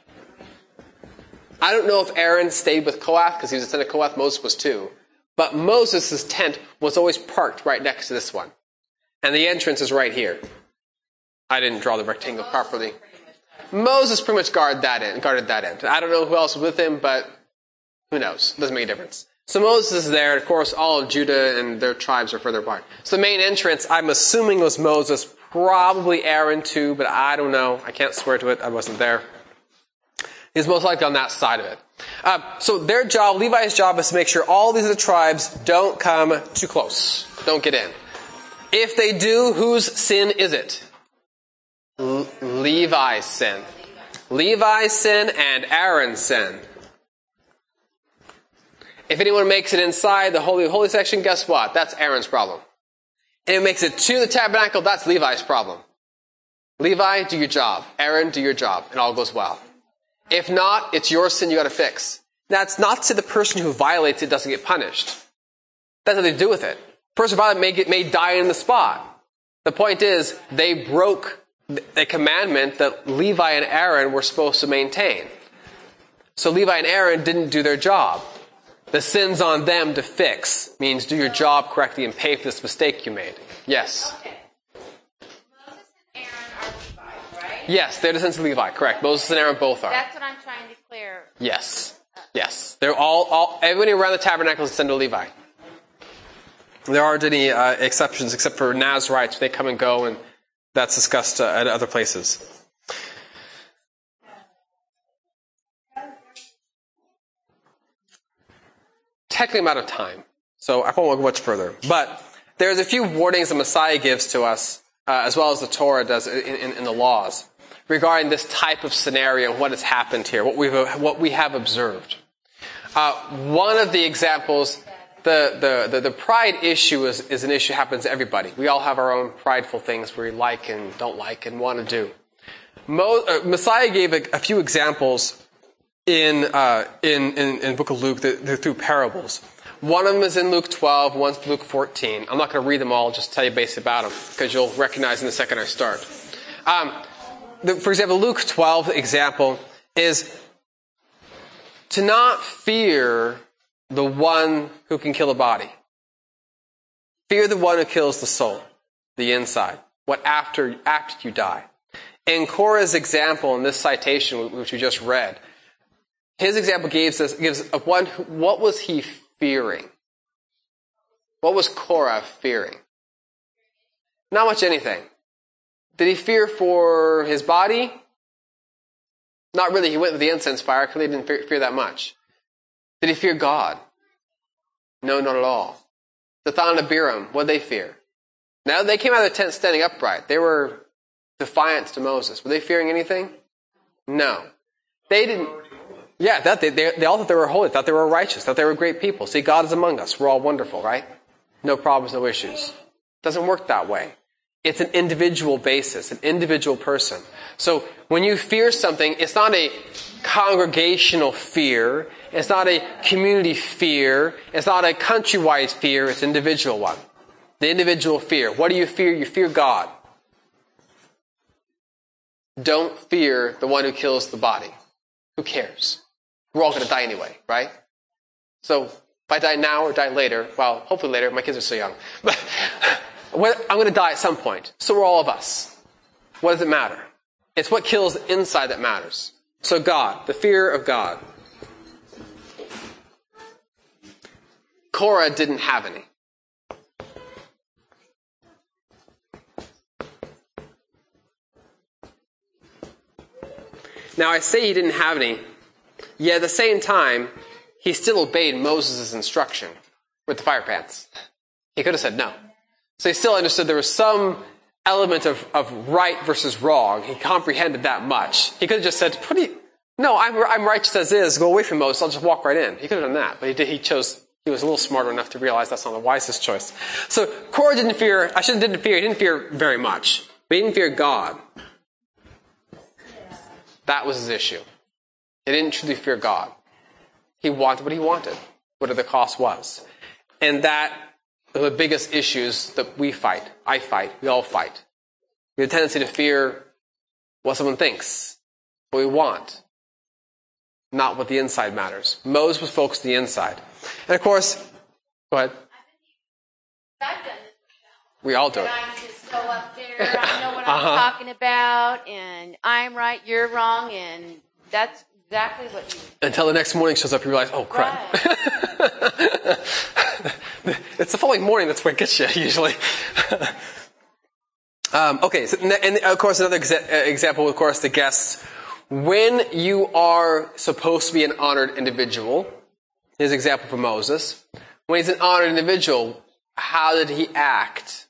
I don't know if Aaron stayed with Kohath because he was a son of Kohath. Moses was too. But Moses' tent was always parked right next to this one. And the entrance is right here. I didn't draw the rectangle properly. Moses pretty much guarded that end. I don't know who else was with him, but who knows? Doesn't make a difference. So Moses is there. Of course, all of Judah and their tribes are further apart. So the main entrance, I'm assuming, was Moses. Probably Aaron too, but I don't know. I can't swear to it. I wasn't there. He's most likely on that side of it. So their job, Levi's job, is to make sure all these other tribes don't come too close. Don't get in. If they do, whose sin is it? Levi's sin. Levi's sin and Aaron's sin. If anyone makes it inside the Holy of Holies section, guess what? That's Aaron's problem. And if it makes it to the tabernacle, that's Levi's problem. Levi, do your job. Aaron, do your job. And all goes well. If not, it's your sin you got to fix. That's not to say the person who violates it doesn't get punished. That's what they do with it. The person who violates it may die in the spot. The point is, they broke a commandment that Levi and Aaron were supposed to maintain. So Levi and Aaron didn't do their job. The sin's on them to fix. Means do your job correctly and pay for this mistake you made. Yes? Okay. Moses and Aaron are Levi, right? Yes, they're descendants of Levi. Correct. Moses and Aaron both are. That's what I'm trying to clear. Yes. Yes. They're all everybody around the tabernacle is descendant of Levi. There aren't any exceptions except for Nazarites. They come and go, and that's discussed at other places. Technically, I'm out of time, so I won't go much further. But there's a few warnings the Messiah gives to us, as well as the Torah does in the laws, regarding this type of scenario and what has happened here, what we have observed. One of the examples, the pride issue is an issue that happens to everybody. We all have our own prideful things we like and don't like and want to do. Messiah gave a few examples in the book of Luke through parables. One of them is in Luke 12, one's in Luke 14. I'm not going to read them all, just tell you basically about them, because you'll recognize in the second I start. For example, Luke 12 example is to not fear the one who can kill the body. Fear the one who kills the soul, the inside, what after you die. In Korah's example in this citation, which we just read, his example gives of one. What was he fearing? What was Korah fearing? Not much anything. Did he fear for his body? Not really. He went with the incense fire because he didn't fear that much. Did he fear God? No, not at all. Dathan and Abiram, what did they fear? Now they came out of the tent standing upright. They were defiant to Moses. Were they fearing anything? No. They didn't. Yeah, they all thought they were holy, thought they were righteous, thought they were great people. See, God is among us. We're all wonderful, right? No problems, no issues. It doesn't work that way. It's an individual basis, an individual person. So when you fear something, it's not a congregational fear. It's not a community fear. It's not a countrywide fear. It's an individual one. The individual fear. What do you fear? You fear God. Don't fear the one who kills the body. Who cares? We're all going to die anyway, right? So if I die now or die later, well, hopefully later. My kids are so young. But I'm going to die at some point. So are all of us. What does it matter? It's what kills inside that matters. So God, the fear of God. Korah didn't have any. Now I say he didn't have any, yet at the same time, he still obeyed Moses' instruction with the fire pants. He could have said no. So he still understood there was some element of right versus wrong. He comprehended that much. He could have just said, no, I'm righteous as is. Go away from Moses. I'll just walk right in. He could have done that. But he was a little smarter enough to realize that's not the wisest choice. So Korah didn't fear very much. But he didn't fear God. That was his issue. He didn't truly fear God. He wanted what he wanted, whatever the cost was. And that are the biggest issues that we fight. I fight. We all fight. We have a tendency to fear what someone thinks, what we want, not what the inside matters. Moses was focused on the inside. And of course, go ahead. I've done this myself. We all do it. I'm just so up there. I know what I'm talking about, and I'm right, you're wrong, and that's exactly what you... Until the next morning shows up, you realize, oh, crap. Right. It's the following morning that's what gets you, usually. Okay, so, and of course, another example, of course, the guests. When you are supposed to be an honored individual, here's an example for Moses. When he's an honored individual, how did he act?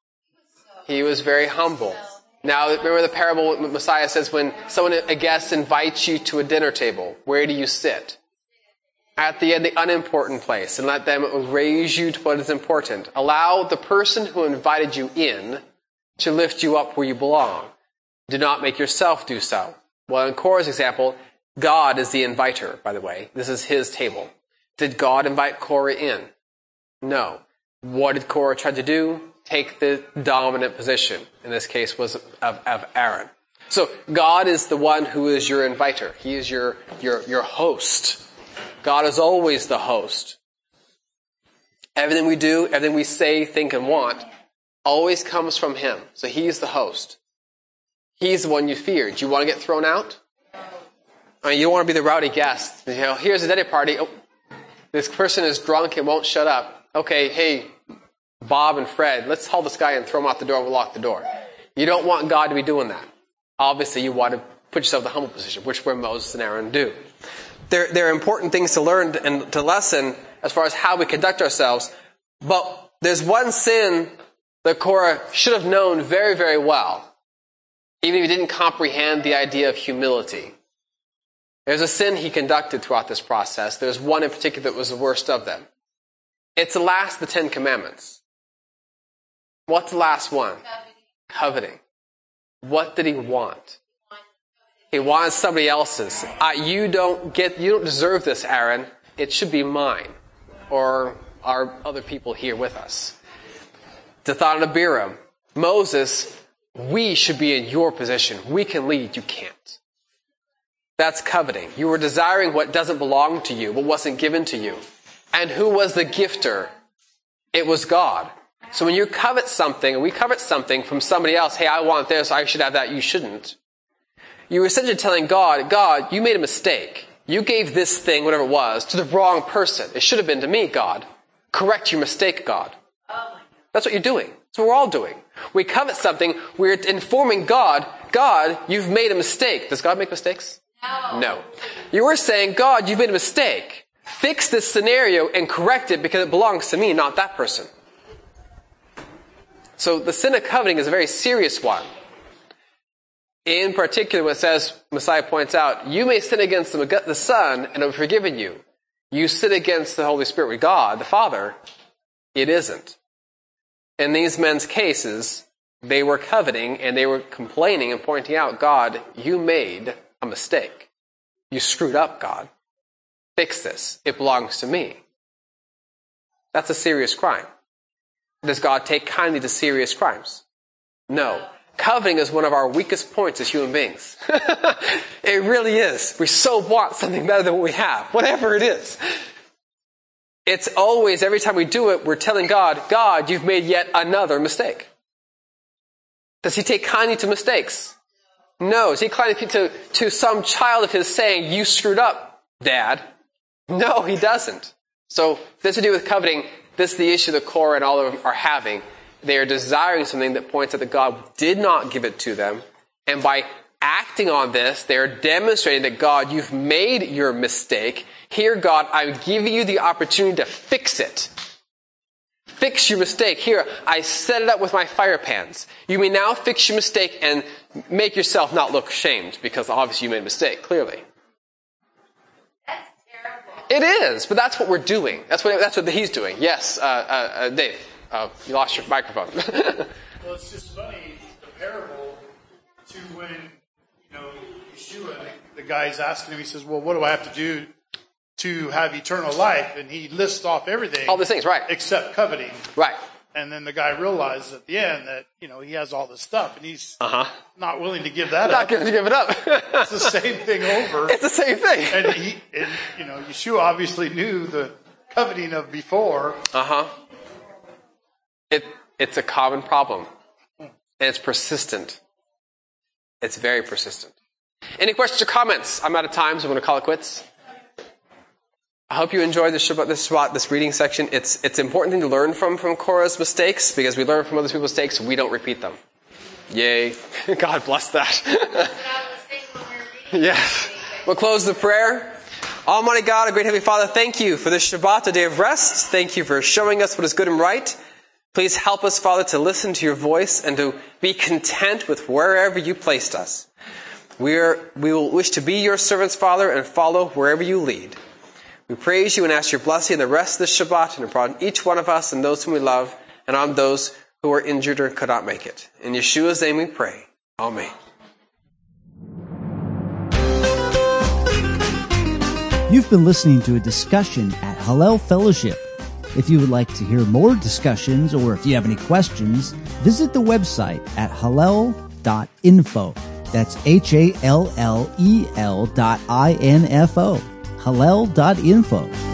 He was very humble. Now, remember the parable Messiah says when a guest invites you to a dinner table, where do you sit? At the unimportant place, and let them raise you to what is important. Allow the person who invited you in to lift you up where you belong. Do not make yourself do so. Well, in Korah's example, God is the inviter, by the way. This is his table. Did God invite Korah in? No. What did Korah try to do? Take the dominant position. In this case was of Aaron. So God is the one who is your inviter. He is your host. God is always the host. Everything we do, everything we say, think, and want always comes from him. So he's the host. He's the one you fear. Do you want to get thrown out? I mean, you don't want to be the rowdy guest. Here's a dinner party. Oh, this person is drunk and won't shut up. Okay, hey, Bob and Fred, let's haul this guy and throw him out the door and we'll lock the door. You don't want God to be doing that. Obviously, you want to put yourself in the humble position, which where Moses and Aaron do. There are important things to learn and to lesson as far as how we conduct ourselves. But there's one sin that Korah should have known very, very well, even if he didn't comprehend the idea of humility. There's a sin he conducted throughout this process. There's one in particular that was the worst of them. It's the last of the 10 Commandments. What's the last one? Coveting. What did he want? He wanted somebody else's. You don't deserve this, Aaron. It should be mine. Or our other people here with us. Dathan and Abiram. Moses, we should be in your position. We can lead. You can't. That's coveting. You were desiring what doesn't belong to you, what wasn't given to you. And who was the gifter? It was God. So when you covet something, and we covet something from somebody else, hey, I want this, I should have that, you shouldn't. You were essentially telling God, you made a mistake. You gave this thing, whatever it was, to the wrong person. It should have been to me, God. Correct your mistake, God. That's what you're doing. That's what we're all doing. We covet something, we're informing God, you've made a mistake. Does God make mistakes? No. You were saying, God, you've made a mistake. Fix this scenario and correct it because it belongs to me, not that person. So the sin of coveting is a very serious one. In particular, when it says, Messiah points out, you may sin against the Son and it will be forgiven you. You sin against the Holy Spirit with God, the Father, it isn't. In these men's cases, they were coveting and they were complaining and pointing out, God, you made a mistake. You screwed up, God. Fix this. It belongs to me. That's a serious crime. Does God take kindly to serious crimes? No. Coveting is one of our weakest points as human beings. It really is. We so want something better than what we have, whatever it is. It's always, every time we do it, we're telling God, God, you've made yet another mistake. Does he take kindly to mistakes? No. Is he kindly to some child of his saying, you screwed up, Dad? No, he doesn't. So this to do with coveting, this is the issue that Korah and all of them are having. They are desiring something that points out that God did not give it to them. And by acting on this, they are demonstrating that God, you've made your mistake. Here, God, I'm giving you the opportunity to fix it. Fix your mistake. Here, I set it up with my fire pans. You may now fix your mistake and make yourself not look shamed, because obviously you made a mistake, clearly. That's terrible. It is, but that's what we're doing. That's what he's doing. Yes, Dave. You lost your microphone. Well, it's just funny, the parable, to when, Yeshua, the guy's asking him, he says, well, what do I have to do to have eternal life? And he lists off everything. All the things, right. Except coveting. Right. And then the guy realizes at the end that, he has all this stuff, and he's not willing to give that up. Not going to give it up. It's the same thing over. It's the same thing. And Yeshua obviously knew the coveting of before. It's a common problem. And it's persistent. It's very persistent. Any questions or comments? I'm out of time, so I'm going to call it quits. I hope you enjoyed this reading section. It's an important thing to learn from Korah's mistakes, because we learn from other people's mistakes, we don't repeat them. Yay. God bless that. Yes. We'll close the prayer. Almighty God, a great Heavenly Father, thank you for this Shabbat, a day of rest. Thank you for showing us what is good and right. Please help us, Father, to listen to your voice and to be content with wherever you placed us. We will wish to be your servants, Father, and follow wherever you lead. We praise you and ask your blessing on the rest of this Shabbat and upon each one of us and those whom we love, and on those who are injured or could not make it. In Yeshua's name we pray. Amen. You've been listening to a discussion at Hallel Fellowship. If you would like to hear more discussions, or if you have any questions, visit the website at hallel.info. That's HALLEL.info. Hallel.info.